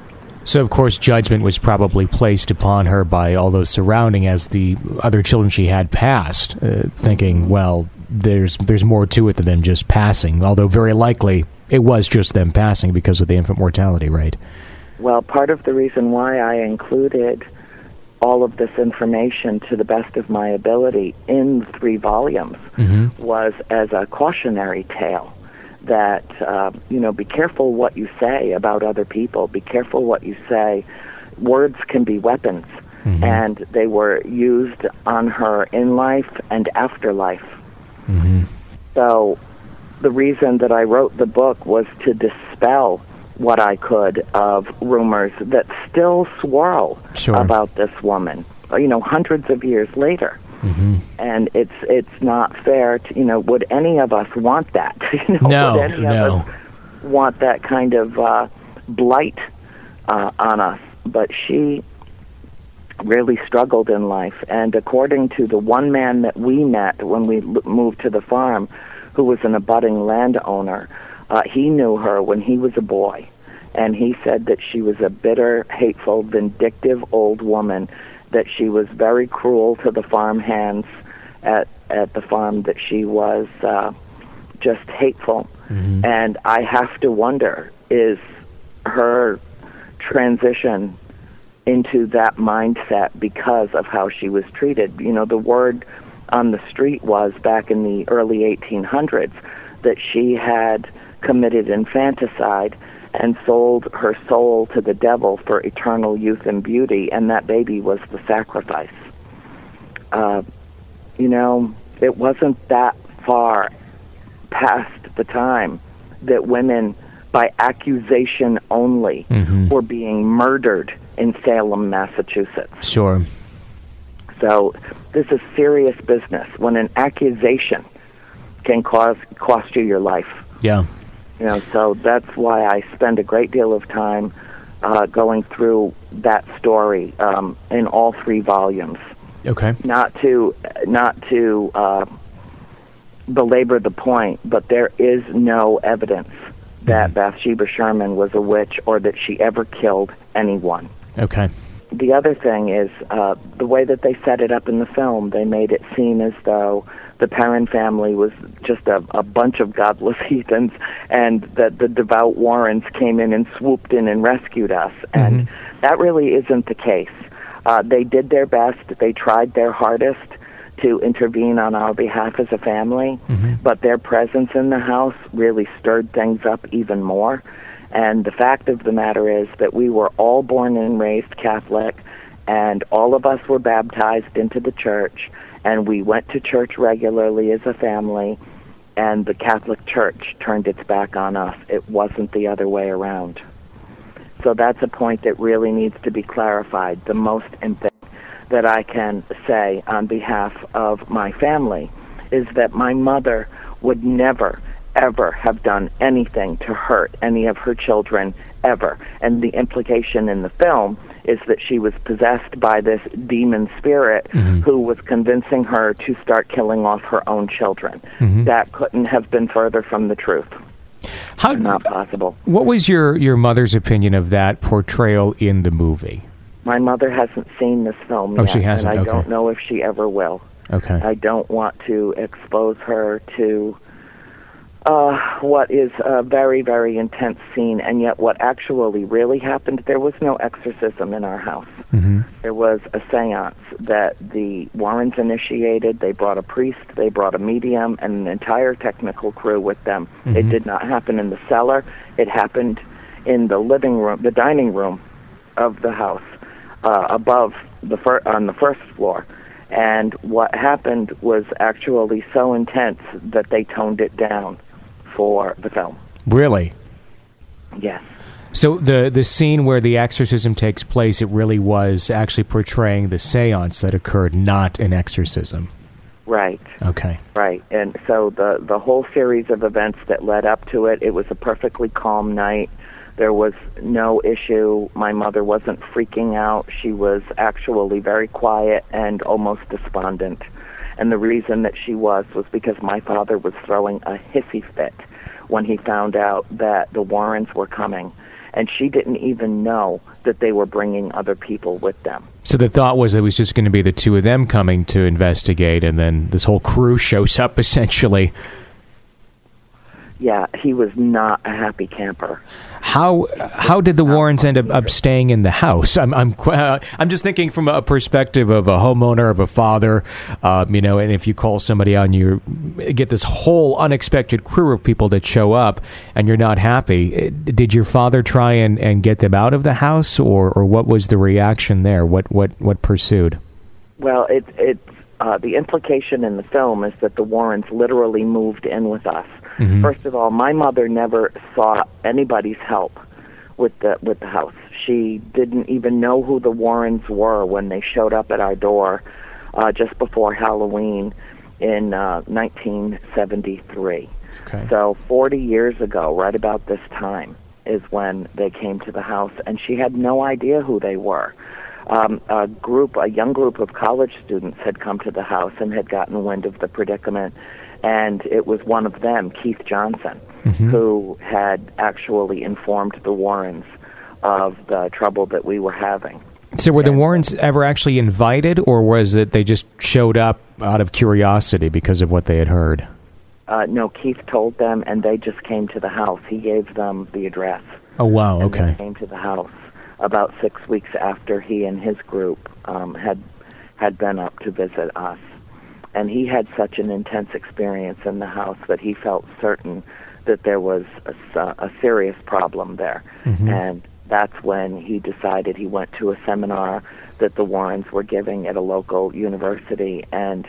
So, of course, judgment was probably placed upon her by all those surrounding as the other children she had passed, uh, thinking, well, there's there's more to it than them just passing, although very likely it was just them passing because of the infant mortality rate. Well, part of the reason why I included all of this information to the best of my ability in three volumes mm-hmm. was as a cautionary tale. That, uh, you know, be careful what you say about other people. Be careful what you say. Words can be weapons, mm-hmm. and they were used on her in life and after life. Mm-hmm. So the reason that I wrote the book was to dispel what I could of rumors that still swirl sure. about this woman, you know, hundreds of years later. Mm-hmm. And it's it's not fair to, you know, would any of us want that? you know, no, would any no. of us want that kind of uh, blight uh, on us? But she really struggled in life. And according to the one man that we met when we l- moved to the farm, who was an abutting landowner, uh, he knew her when he was a boy. And he said that she was a bitter, hateful, vindictive old woman, that she was very cruel to the farm hands at at the farm, that she was uh, just hateful. Mm-hmm. And I have to wonder, is her transition into that mindset because of how she was treated? You know, the word on the street was, back in the early eighteen hundreds, that she had committed infanticide and sold her soul to the devil for eternal youth and beauty, and that baby was the sacrifice. Uh, you know, it wasn't that far past the time that women, by accusation only, mm-hmm. were being murdered in Salem, Massachusetts. Sure. So this is serious business when an accusation can cause cost you your life. Yeah. You know, so that's why I spend a great deal of time uh, going through that story um, in all three volumes. Okay. Not to not to uh, belabor the point, but there is no evidence that mm-hmm. Bathsheba Sherman was a witch or that she ever killed anyone. Okay. The other thing is uh, the way that they set it up in the film. They made it seem as though the Perron family was just a, a bunch of godless heathens, and that the devout Warrens came in and swooped in and rescued us. And mm-hmm. that really isn't the case. Uh, they did their best. They tried their hardest to intervene on our behalf as a family, mm-hmm. but their presence in the house really stirred things up even more. And the fact of the matter is that we were all born and raised Catholic, and all of us were baptized into the church, and we went to church regularly as a family, and the Catholic Church turned its back on us. It wasn't the other way around. So that's a point that really needs to be clarified. The most important that I can say on behalf of my family is that my mother would never, ever have done anything to hurt any of her children, ever. And the implication in the film is that she was possessed by this demon spirit mm-hmm. who was convincing her to start killing off her own children. Mm-hmm. That couldn't have been further from the truth. How, Not possible. What was your, your mother's opinion of that portrayal in the movie? My mother hasn't seen this film oh, yet, she hasn't? and I okay. don't know if she ever will. Okay. I don't want to expose her to Uh, what is a very, very intense scene, and yet what actually really happened, there was no exorcism in our house. Mm-hmm. There was a seance that the Warrens initiated. They brought a priest, they brought a medium, and an entire technical crew with them. Mm-hmm. It did not happen in the cellar. It happened in the living room, the dining room of the house, uh, above the fir- on the first floor. And what happened was actually so intense that they toned it down for the film. Really? Yes. So the the scene where the exorcism takes place, it really was actually portraying the seance that occurred, not an exorcism. Right. Okay. Right. And so the, the whole series of events that led up to it, it was a perfectly calm night. There was no issue. My mother wasn't freaking out. She was actually very quiet and almost despondent. And the reason that she was was because my father was throwing a hissy fit when he found out that the Warrens were coming. And she didn't even know that they were bringing other people with them. So the thought was it was just going to be the two of them coming to investigate, and then this whole crew shows up, essentially. Yeah, he was not a happy camper. How how did the Warrens end up, up staying in the house? I'm I'm uh, I'm just thinking from a perspective of a homeowner, of a father, uh, you know. And if you call somebody out and you get this whole unexpected crew of people that show up, and you're not happy, did your father try and, and get them out of the house, or, or what was the reaction there? What what what pursued? Well, it it uh, the implication in the film is that the Warrens literally moved in with us. Mm-hmm. First of all, my mother never sought anybody's help with the with the house. She didn't even know who the Warrens were when they showed up at our door uh, just before Halloween in uh, nineteen seventy-three. Okay. So forty years ago, right about this time, is when they came to the house, and she had no idea who they were. Um, a group, a young group of college students had come to the house and had gotten wind of the predicament. And it was one of them, Keith Johnson, mm-hmm. who had actually informed the Warrens of the trouble that we were having. So were and, the Warrens ever actually invited, or was it they just showed up out of curiosity because of what they had heard? Uh, no, Keith told them, and they just came to the house. He gave them the address. Oh, wow, and okay. They came to the house about six weeks after he and his group um, had had been up to visit us. And he had such an intense experience in the house that he felt certain that there was a, a serious problem there. Mm-hmm. And that's when he decided he went to a seminar that the Warrens were giving at a local university, and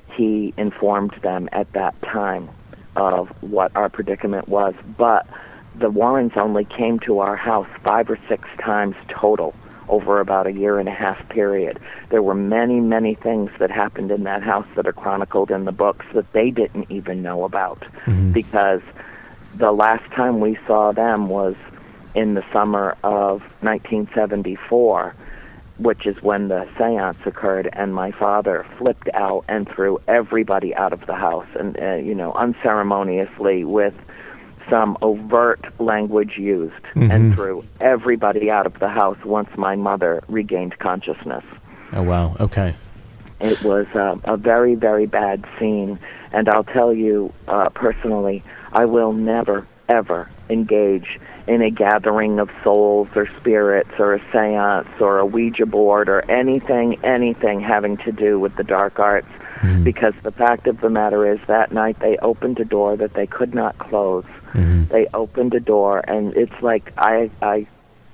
he informed them at that time of what our predicament was. But the Warrens only came to our house five or six times total over about a year and a half period. There were many, many things that happened in that house that are chronicled in the books that they didn't even know about, mm-hmm. because the last time we saw them was in the summer of nineteen seventy-four, which is when the seance occurred, and my father flipped out and threw everybody out of the house, and uh, you know, unceremoniously, with some overt language used, mm-hmm. and threw everybody out of the house once my mother regained consciousness. Oh, wow. Okay. It was uh, a very, very bad scene, and I'll tell you uh, personally, I will never, ever engage in a gathering of souls or spirits or a seance or a Ouija board or anything, anything having to do with the dark arts, mm-hmm. because the fact of the matter is that night they opened a door that they could not close. Mm-hmm. They opened a door, and it's like I, I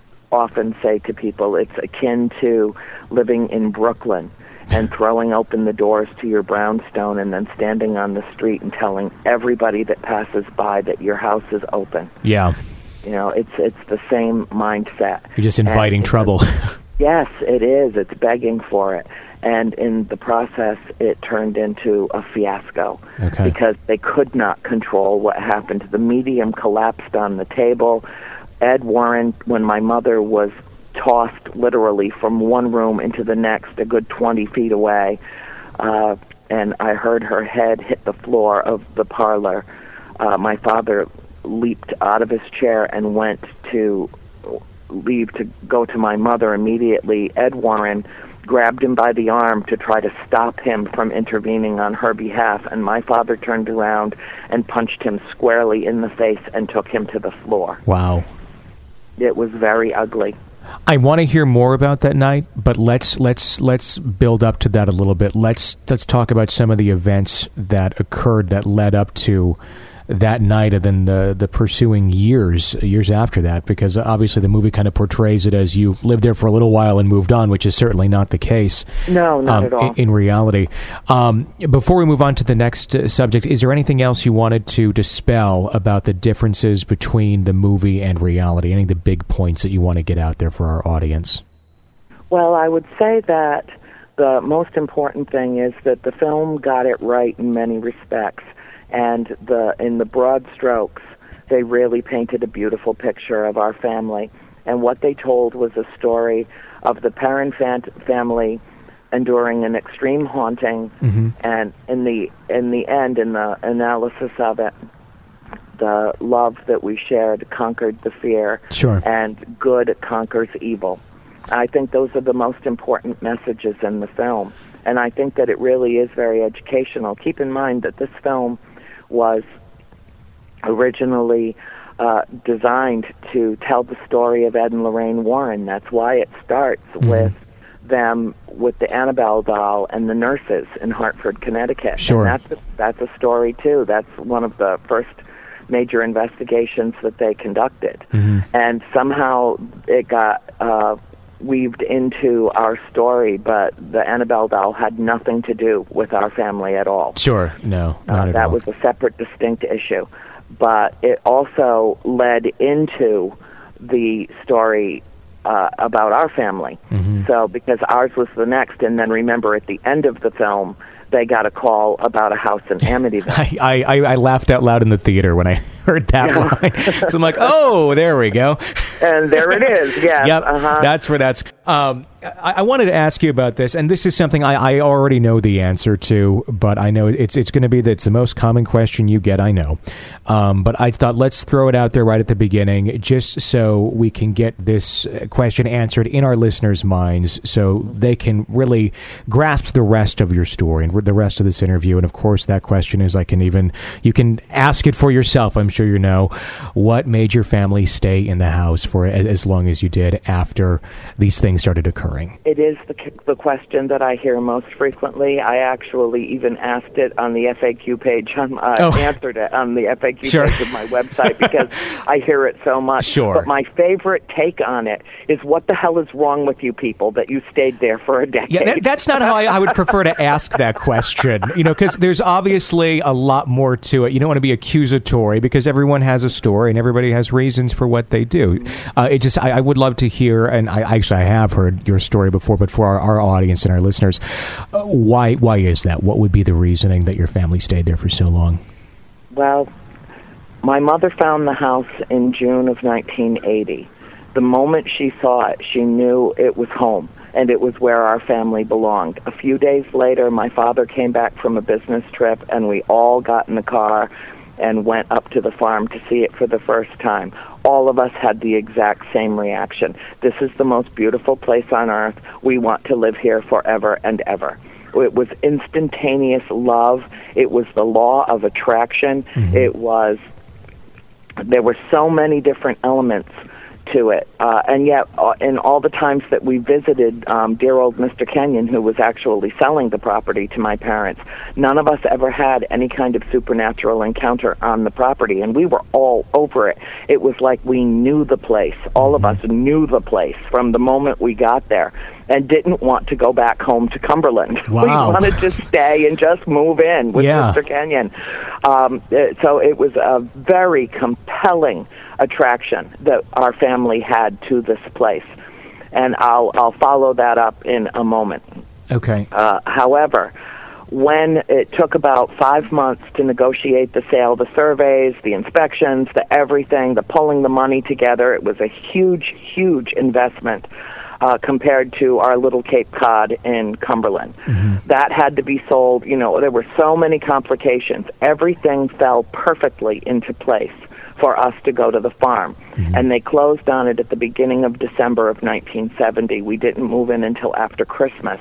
often say to people, it's akin to living in Brooklyn and throwing open the doors to your brownstone and then standing on the street and telling everybody that passes by that your house is open. Yeah. You know, it's it's the same mindset. You're just inviting trouble. Yes, it is. It's begging for it. And in the process, it turned into a fiasco, okay. because they could not control what happened. The medium collapsed on the table. Ed Warren, when my mother was tossed literally from one room into the next, a good twenty feet away, uh, and I heard her head hit the floor of the parlor, uh, my father leaped out of his chair and went to leave to go to my mother immediately. Ed Warren grabbed him by the arm to try to stop him from intervening on her behalf, and my father turned around and punched him squarely in the face and took him to the floor. Wow. It was very ugly. I want to hear more about that night, but let's let's let's build up to that a little bit. Let's let's talk about some of the events that occurred that led up to that night and then the the pursuing years years after that, because obviously the movie kind of portrays it as you lived there for a little while and moved on, which is certainly not the case. No, not um, at all. In, in reality. Um, before we move on to the next uh, subject, is there anything else you wanted to dispel about the differences between the movie and reality? Any of the big points that you want to get out there for our audience? Well, I would say that the most important thing is that the film got it right in many respects. And the in the broad strokes, they really painted a beautiful picture of our family. And what they told was a story of the Perron fam- family enduring an extreme haunting, mm-hmm. and in the in the end, in the analysis of it, the love that we shared conquered the fear, sure. and good conquers evil. I think those are the most important messages in the film, and I think that it really is very educational. Keep in mind that this film was originally uh, designed to tell the story of Ed and Lorraine Warren. That's why it starts mm-hmm. with them with the Annabelle doll and the nurses in Hartford, Connecticut. Sure. And that's a, that's a story, too. That's one of the first major investigations that they conducted. Mm-hmm. And somehow it got uh, weaved into our story, but the Annabelle doll had nothing to do with our family at all. Sure. No, not uh, at that all. was a separate, distinct issue. But it also led into the story Uh, about our family. Mm-hmm. So, because ours was the next, and then remember at the end of the film, they got a call about a house in Amityville. I, I, I laughed out loud in the theater when I heard that Yeah. line. So I'm like, oh, there we go. And there it is, yes. Yep, uh-huh. that's where that's... Um, I, I wanted to ask you about this, and this is something I, I already know the answer to, but I know it's it's going to be that it's the most common question you get, I know. Um, but I thought let's throw it out there right at the beginning, just so we can get this question answered in our listeners' minds, so they can really grasp the rest of your story and the rest of this interview. And of course, that question is, I can even, you can ask it for yourself, I'm sure you know. What made your family stay in the house for as long as you did after these things started occurring? It is the, the question that I hear most frequently. I actually even asked it on the F A Q page. On, uh, oh. answered it on the F A Q Sure. page of my website because I hear it so much. Sure. But my favorite take on it is, what the hell is wrong with you people that you stayed there for a decade? Yeah, that, that's not how I, I would prefer to ask that question, you know, because there's obviously a lot more to it. You don't want to be accusatory because everyone has a story and everybody has reasons for what they do. Uh, it just, I, I would love to hear, and I actually I have heard your story before, but for our, our audience and our listeners, uh, why why is that? What would be the reasoning that your family stayed there for so long? Well, my mother found the house in June of nineteen eighty. The moment she saw it, she knew it was home, and it was where our family belonged. A few days later, my father came back from a business trip, and we all got in the car and went up to the farm to see it for the first time. All of us had the exact same reaction. This is the most beautiful place on earth. We want to live here forever and ever. It was instantaneous love. It was the law of attraction. Mm-hmm. It was, there were so many different elements to it. Uh, and yet, uh, in all the times that we visited um, dear old Mister Kenyon, who was actually selling the property to my parents, none of us ever had any kind of supernatural encounter on the property, and we were all over it. It was like we knew the place. All of us knew the place from the moment we got there and didn't want to go back home to Cumberland. Wow. We wanted to stay and just move in with yeah. Mister Kenyon. Um, so it was a very compelling attraction that our family had to this place, and I'll I'll follow that up in a moment. Okay. Uh, however, when it took about five months to negotiate the sale, the surveys, the inspections, the everything, the pulling the money together, it was a huge, huge investment uh, compared to our little Cape Cod in Cumberland. Mm-hmm. That had to be sold. You know, there were so many complications. Everything fell perfectly into place for us to go to the farm. Mm-hmm. And they closed on it at the beginning of December of nineteen seventy. We didn't move in until after Christmas.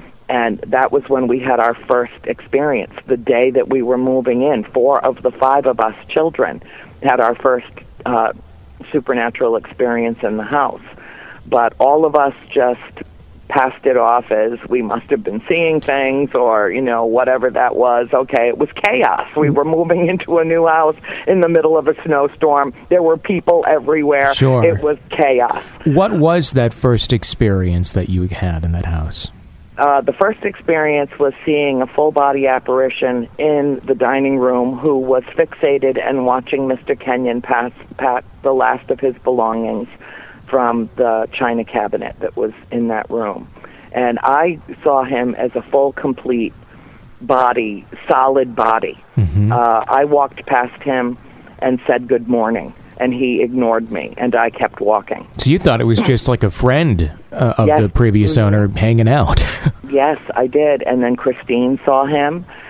And that was when we had our first experience. The day that we were moving in, four of the five of us children had our first uh, supernatural experience in the house. But all of us just passed it off as we must have been seeing things, or, you know, whatever that was. Okay, it was chaos. We were moving into a new house in the middle of a snowstorm. There were people everywhere. Sure. It was chaos. What was that first experience that you had in that house? Uh, the first experience was seeing a full-body apparition in the dining room who was fixated and watching Mister Kenyon pass, pack the last of his belongings from the china cabinet that was in that room. And I saw him as a full, complete body, solid body. Mm-hmm. Uh, I walked past him and said good morning, and he ignored me, and I kept walking. So you thought it was just like a friend uh, of yes. the previous mm-hmm. owner hanging out. Yes, I did. And then Christine saw him,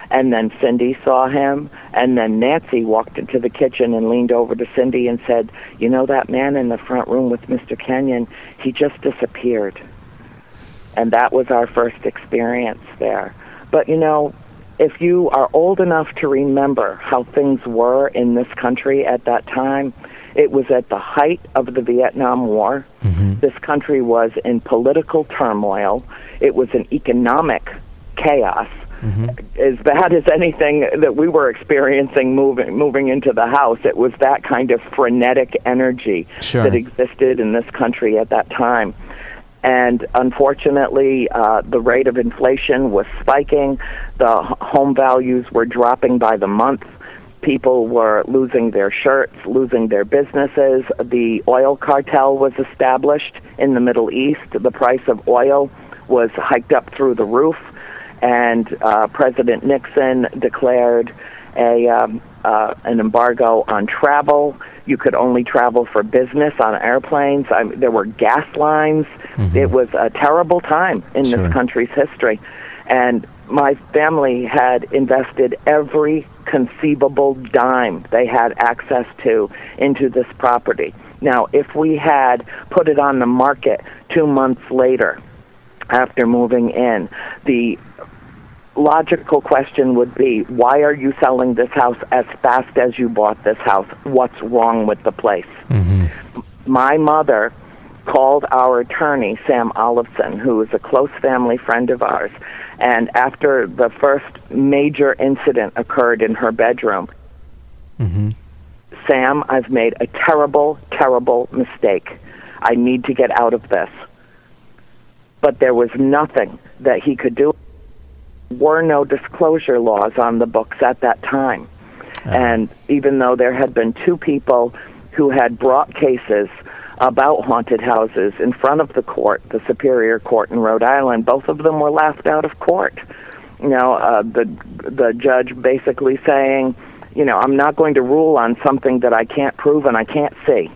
And then Cindy saw him, and then Nancy walked into the kitchen and leaned over to Cindy and said, you know that man in the front room with Mister Kenyon, he just disappeared. And that was our first experience there. But, you know, if you are old enough to remember how things were in this country at that time, it was at the height of the Vietnam War. Mm-hmm. This country was in political turmoil. It was an economic chaos. Mm-hmm. As bad as anything that we were experiencing moving moving into the house, it was that kind of frenetic energy sure. that existed in this country at that time. And unfortunately, uh, the rate of inflation was spiking. The home values were dropping by the month. People were losing their shirts, losing their businesses. The oil cartel was established in the Middle East. The price of oil was hiked up through the roof. And uh, President Nixon declared a um, uh, an embargo on travel. You could only travel for business on airplanes. I mean, there were gas lines. Mm-hmm. It was a terrible time in sure. this country's history. And my family had invested every conceivable dime they had access to into this property. Now, if we had put it on the market two months later after moving in, the logical question would be, why are you selling this house as fast as you bought this house? What's wrong with the place? Mm-hmm. My mother called our attorney, Sam Olofsson, who is a close family friend of ours, and after the first major incident occurred in her bedroom, mm-hmm. Sam, I've made a terrible, terrible mistake. I need to get out of this. But there was nothing that he could do. Were no disclosure laws on the books at that time. Uh. And even though there had been two people who had brought cases about haunted houses in front of the court, the Superior Court in Rhode Island, both of them were laughed out of court. You know, uh, the the judge basically saying, you know, I'm not going to rule on something that I can't prove and I can't see.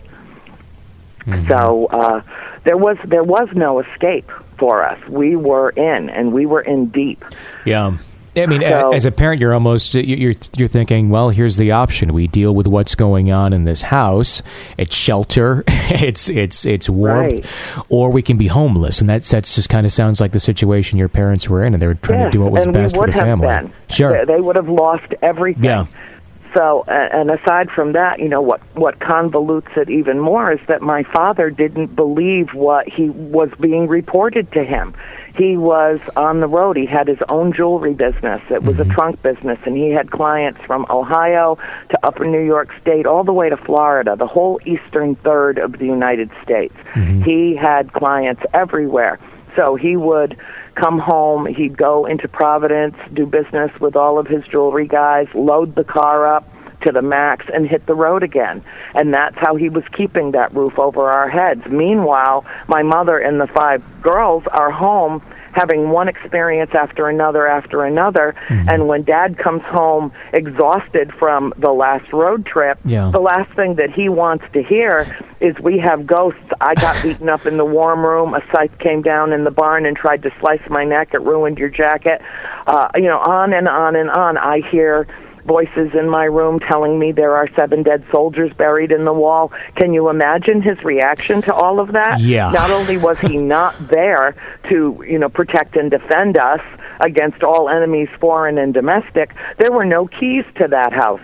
Mm-hmm. So uh, there was there was no escape for us. We were in, and we were in deep. Yeah. I mean, so, as a parent, you're almost you're you're thinking, well, here's the option: we deal with what's going on in this house. It's shelter, it's it's it's warmth, right. or we can be homeless, and that that's just kind of sounds like the situation your parents were in, and they were trying yes, to do what was best for the family. Been. Sure, they, they would have lost everything. Yeah. So, and aside from that, you know, what, what convolutes it even more is that my father didn't believe what he was being reported to him. He was on the road. He had his own jewelry business. It was mm-hmm. a trunk business, and he had clients from Ohio to upper New York State, all the way to Florida, the whole eastern third of the United States. Mm-hmm. He had clients everywhere. So he would come home, he'd go into Providence, do business with all of his jewelry guys, load the car up to the max, and hit the road again. And that's how he was keeping that roof over our heads. Meanwhile, my mother and the five girls are home having one experience after another after another, mm-hmm. and when Dad comes home exhausted from the last road trip, yeah. the last thing that he wants to hear is, we have ghosts. I got beaten up in the warm room. A scythe came down in the barn and tried to slice my neck. It ruined your jacket. Uh, you know, on and on and on. I hear voices in my room telling me there are seven dead soldiers buried in the wall. Can you imagine his reaction to all of that? Yeah. Not only was he not there to, you know, protect and defend us against all enemies, foreign and domestic, there were no keys to that house.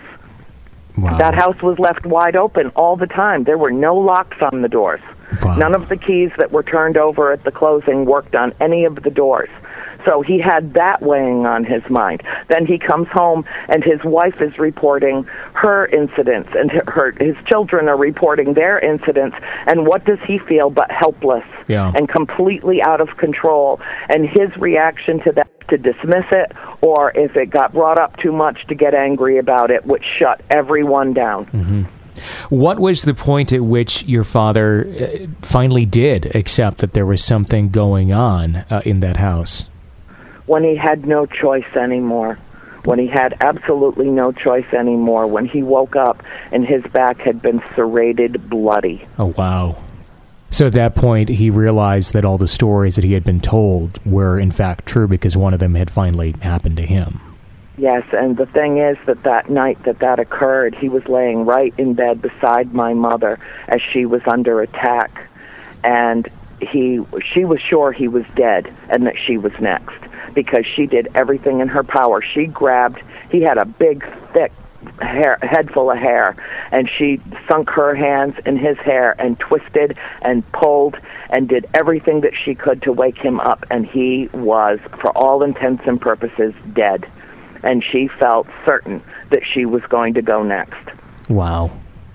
Wow. That house was left wide open all the time. There were no locks on the doors. Wow. None of the keys that were turned over at the closing worked on any of the doors. So he had that weighing on his mind. Then he comes home, and his wife is reporting her incidents, and her his children are reporting their incidents. And what does he feel but helpless yeah. and completely out of control? And his reaction to that, to dismiss it, or if it got brought up too much, to get angry about it, which shut everyone down. Mm-hmm. What was the point at which your father uh, finally did accept that there was something going on uh, in that house? When he had no choice anymore. When he had absolutely no choice anymore. When he woke up and his back had been serrated bloody. Oh, wow. So at that point, he realized that all the stories that he had been told were, in fact, true, because one of them had finally happened to him. Yes, and the thing is that that night that that occurred, he was laying right in bed beside my mother as she was under attack, and he, she was sure he was dead and that she was next, because she did everything in her power. She grabbed, he had a big, thick hair, head full of hair, and she sunk her hands in his hair and twisted and pulled and did everything that she could to wake him up, and he was, for all intents and purposes, dead. And she felt certain that she was going to go next. Wow.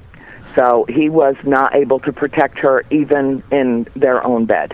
So he was not able to protect her even in their own bed.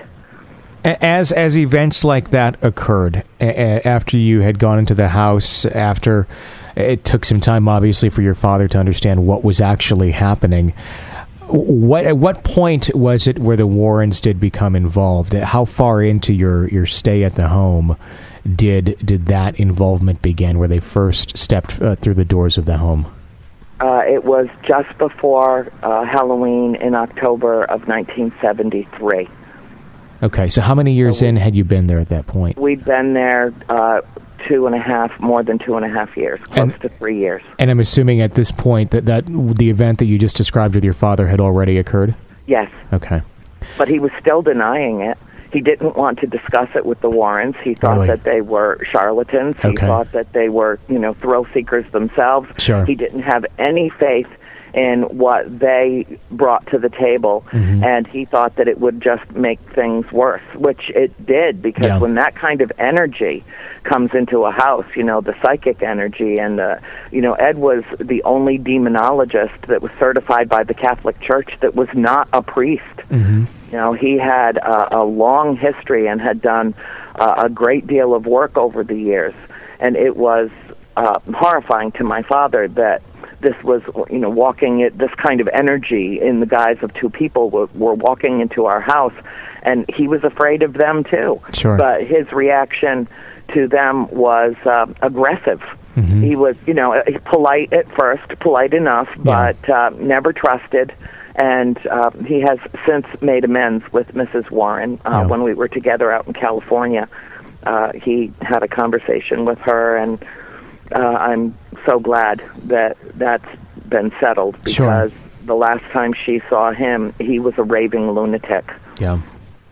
As as events like that occurred, a- after you had gone into the house, after it took some time, obviously, for your father to understand what was actually happening, what at what point was it where the Warrens did become involved? How far into your, your stay at the home did did that involvement begin, where they first stepped uh, through the doors of the home? Uh, it was just before uh, Halloween in October of nineteen seventy-three. Okay, so how many years so we, in had you been there at that point? We'd been there uh, two and a half, more than two and a half years, close and, to three years. And I'm assuming at this point that, that the event that you just described with your father had already occurred? Yes. Okay. But he was still denying it. He didn't want to discuss it with the Warrens. He thought really? that they were charlatans. He okay. thought that they were, you know, thrill seekers themselves. Sure. He didn't have any faith in what they brought to the table, mm-hmm. and he thought that it would just make things worse, which it did, because yeah. when that kind of energy comes into a house, you know, the psychic energy, and, uh, you know, Ed was the only demonologist that was certified by the Catholic Church that was not a priest. Mm-hmm. You know, he had a, a long history and had done uh, a great deal of work over the years, and it was uh, horrifying to my father that this was, you know, walking it, this kind of energy in the guise of two people were, were walking into our house, and he was afraid of them too. Sure. But his reaction to them was uh, aggressive. Mm-hmm. He was, you know, polite at first, polite enough, but yeah. uh, never trusted. And uh, he has since made amends with Missus Warren. Uh, yeah. When we were together out in California, uh, he had a conversation with her, and uh, I'm so glad that that's been settled, because sure. the last time she saw him, he was a raving lunatic. Yeah.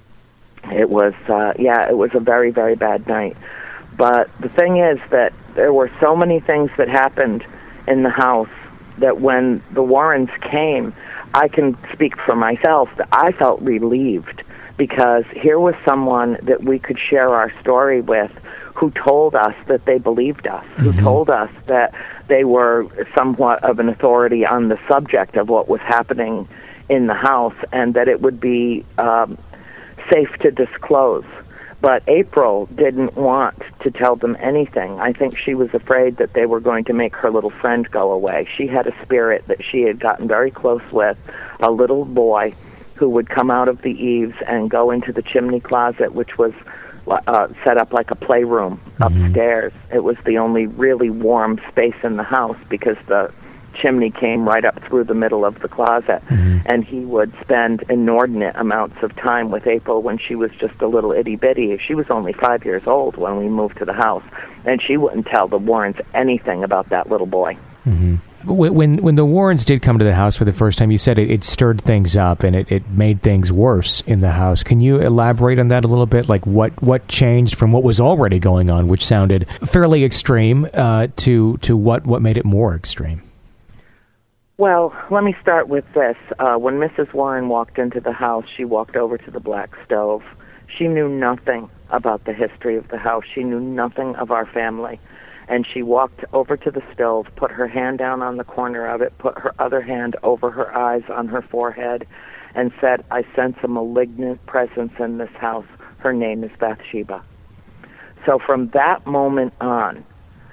It was, uh, yeah, it was a very, very bad night. But the thing is that there were so many things that happened in the house that when the Warrens came, I can speak for myself, that I felt relieved, because here was someone that we could share our story with, who told us that they believed us, mm-hmm. who told us that they were somewhat of an authority on the subject of what was happening in the house, and that it would be um, safe to disclose. But April didn't want to tell them anything. I think she was afraid that they were going to make her little friend go away. She had a spirit that she had gotten very close with, a little boy who would come out of the eaves and go into the chimney closet, which was uh, set up like a playroom mm-hmm. upstairs. It was the only really warm space in the house, because the chimney came right up through the middle of the closet, mm-hmm. and he would spend inordinate amounts of time with April when she was just a little itty-bitty. She was only five years old when we moved to the house, and she wouldn't tell the Warrens anything about that little boy. Mm-hmm. When when the Warrens did come to the house for the first time, you said it, it stirred things up and it, it made things worse in the house. Can you elaborate on that a little bit? Like what, what changed from what was already going on, which sounded fairly extreme, uh, to to what, what made it more extreme? Well, let me start with this. Uh, when Missus Warren walked into the house, she walked over to the black stove. She knew nothing about the history of the house. She knew nothing of our family. And she walked over to the stove, put her hand down on the corner of it, put her other hand over her eyes on her forehead, and said, "I sense a malignant presence in this house. Her name is Bathsheba." So from that moment on,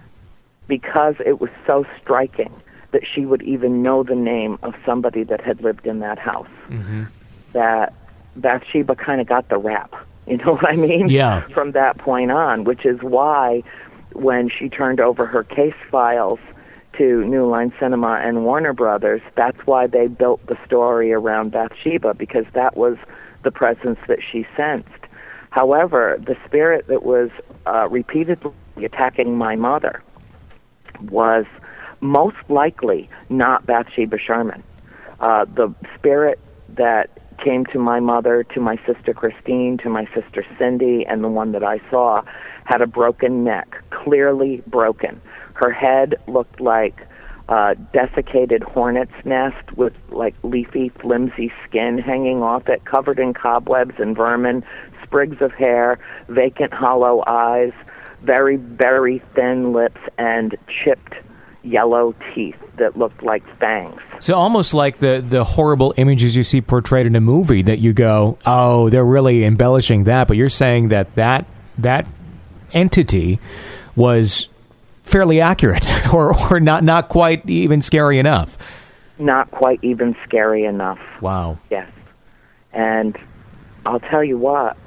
because it was so striking that she would even know the name of somebody that had lived in that house, mm-hmm. that Bathsheba kind of got the rap. You know what I mean? Yeah. From that point on, which is why when she turned over her case files to New Line Cinema and Warner Brothers, that's why they built the story around Bathsheba, because that was the presence that she sensed. However, the spirit that was uh, repeatedly attacking my mother was most likely not Bathsheba Sherman. Uh, the spirit that came to my mother, to my sister Christine, to my sister Cindy, and the one that I saw had a broken neck, clearly broken. Her head looked like a desiccated hornet's nest with like leafy, flimsy skin hanging off it, covered in cobwebs and vermin, sprigs of hair, vacant, hollow eyes, very, very thin lips, and chipped yellow teeth that looked like fangs. So almost like the, the horrible images you see portrayed in a movie that you go, oh, they're really embellishing that, but you're saying that that, that entity was fairly accurate or, or not, not quite even scary enough. Not quite even scary enough. Wow. Yes. And I'll tell you what,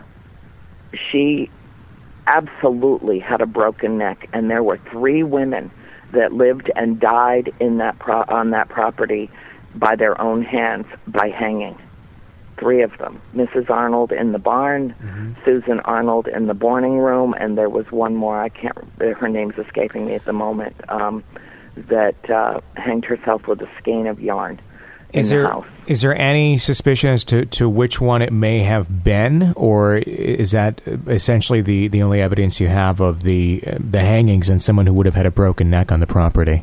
she absolutely had a broken neck, and there were three women that lived and died in that pro- on that property by their own hands by hanging. Three of them. Missus Arnold in the barn, mm-hmm. Susan Arnold in the boarding room, and there was one more, I can't, her name's escaping me at the moment, um, that uh, hanged herself with a skein of yarn in is the there, house. Is there any suspicion as to, to which one it may have been, or is that essentially the, the only evidence you have of the the hangings and someone who would have had a broken neck on the property?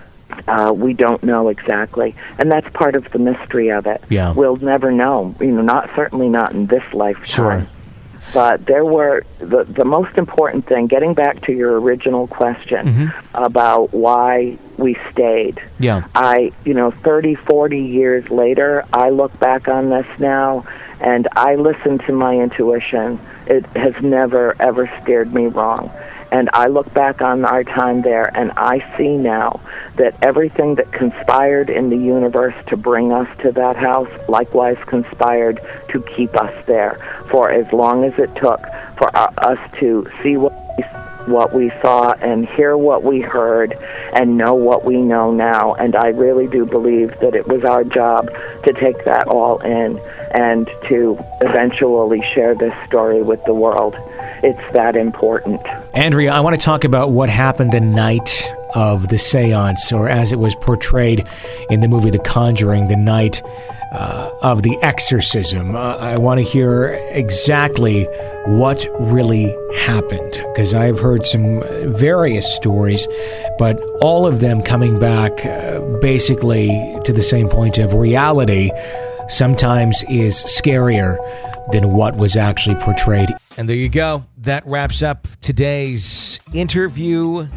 Uh, we don't know exactly, and that's part of the mystery of it. Yeah. We'll never know, you know, not certainly not in this lifetime. Sure. But there were, the, the most important thing, getting back to your original question mm-hmm. about why we stayed. Yeah. I, you know, thirty, forty years later, I look back on this now, and I listen to my intuition. It has never, ever steered me wrong. And I look back on our time there, and I see now that everything that conspired in the universe to bring us to that house likewise conspired to keep us there for as long as it took for us to see what we, what we saw and hear what we heard and know what we know now. And I really do believe that it was our job to take that all in and to eventually share this story with the world. It's that important. Andrea, I want to talk about what happened the night of the seance, or as it was portrayed in the movie The Conjuring, the night uh, of the exorcism. Uh, I want to hear exactly what really happened, because I've heard some various stories, but all of them coming back uh, basically to the same point of reality sometimes is scarier than what was actually portrayed. And there you go. That wraps up today's interview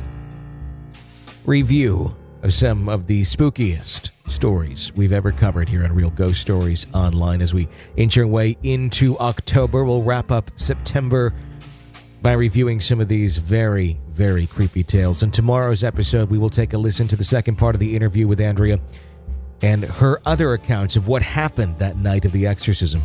review of some of the spookiest stories we've ever covered here on Real Ghost Stories Online. As we inch our way into October, we'll wrap up September by reviewing some of these very, very creepy tales. In tomorrow's episode, we will take a listen to the second part of the interview with Andrea and her other accounts of what happened that night of the exorcism,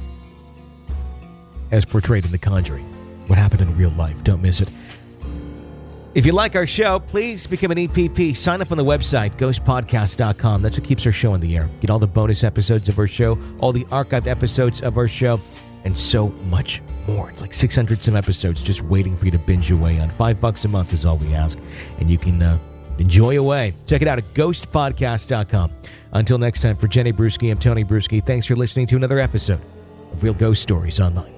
as portrayed in The Conjuring. What happened in real life. Don't miss it. If you like our show, please become an E P P. Sign up on the website, ghost podcast dot com. That's what keeps our show in the air. Get all the bonus episodes of our show, all the archived episodes of our show, and so much more. It's like six hundred some episodes just waiting for you to binge away on. Five bucks a month is all we ask, and you can uh, enjoy away. Check it out at ghost podcast dot com. Until next time, for Jenny Bruschi, I'm Tony Bruschi. Thanks for listening to another episode of Real Ghost Stories Online.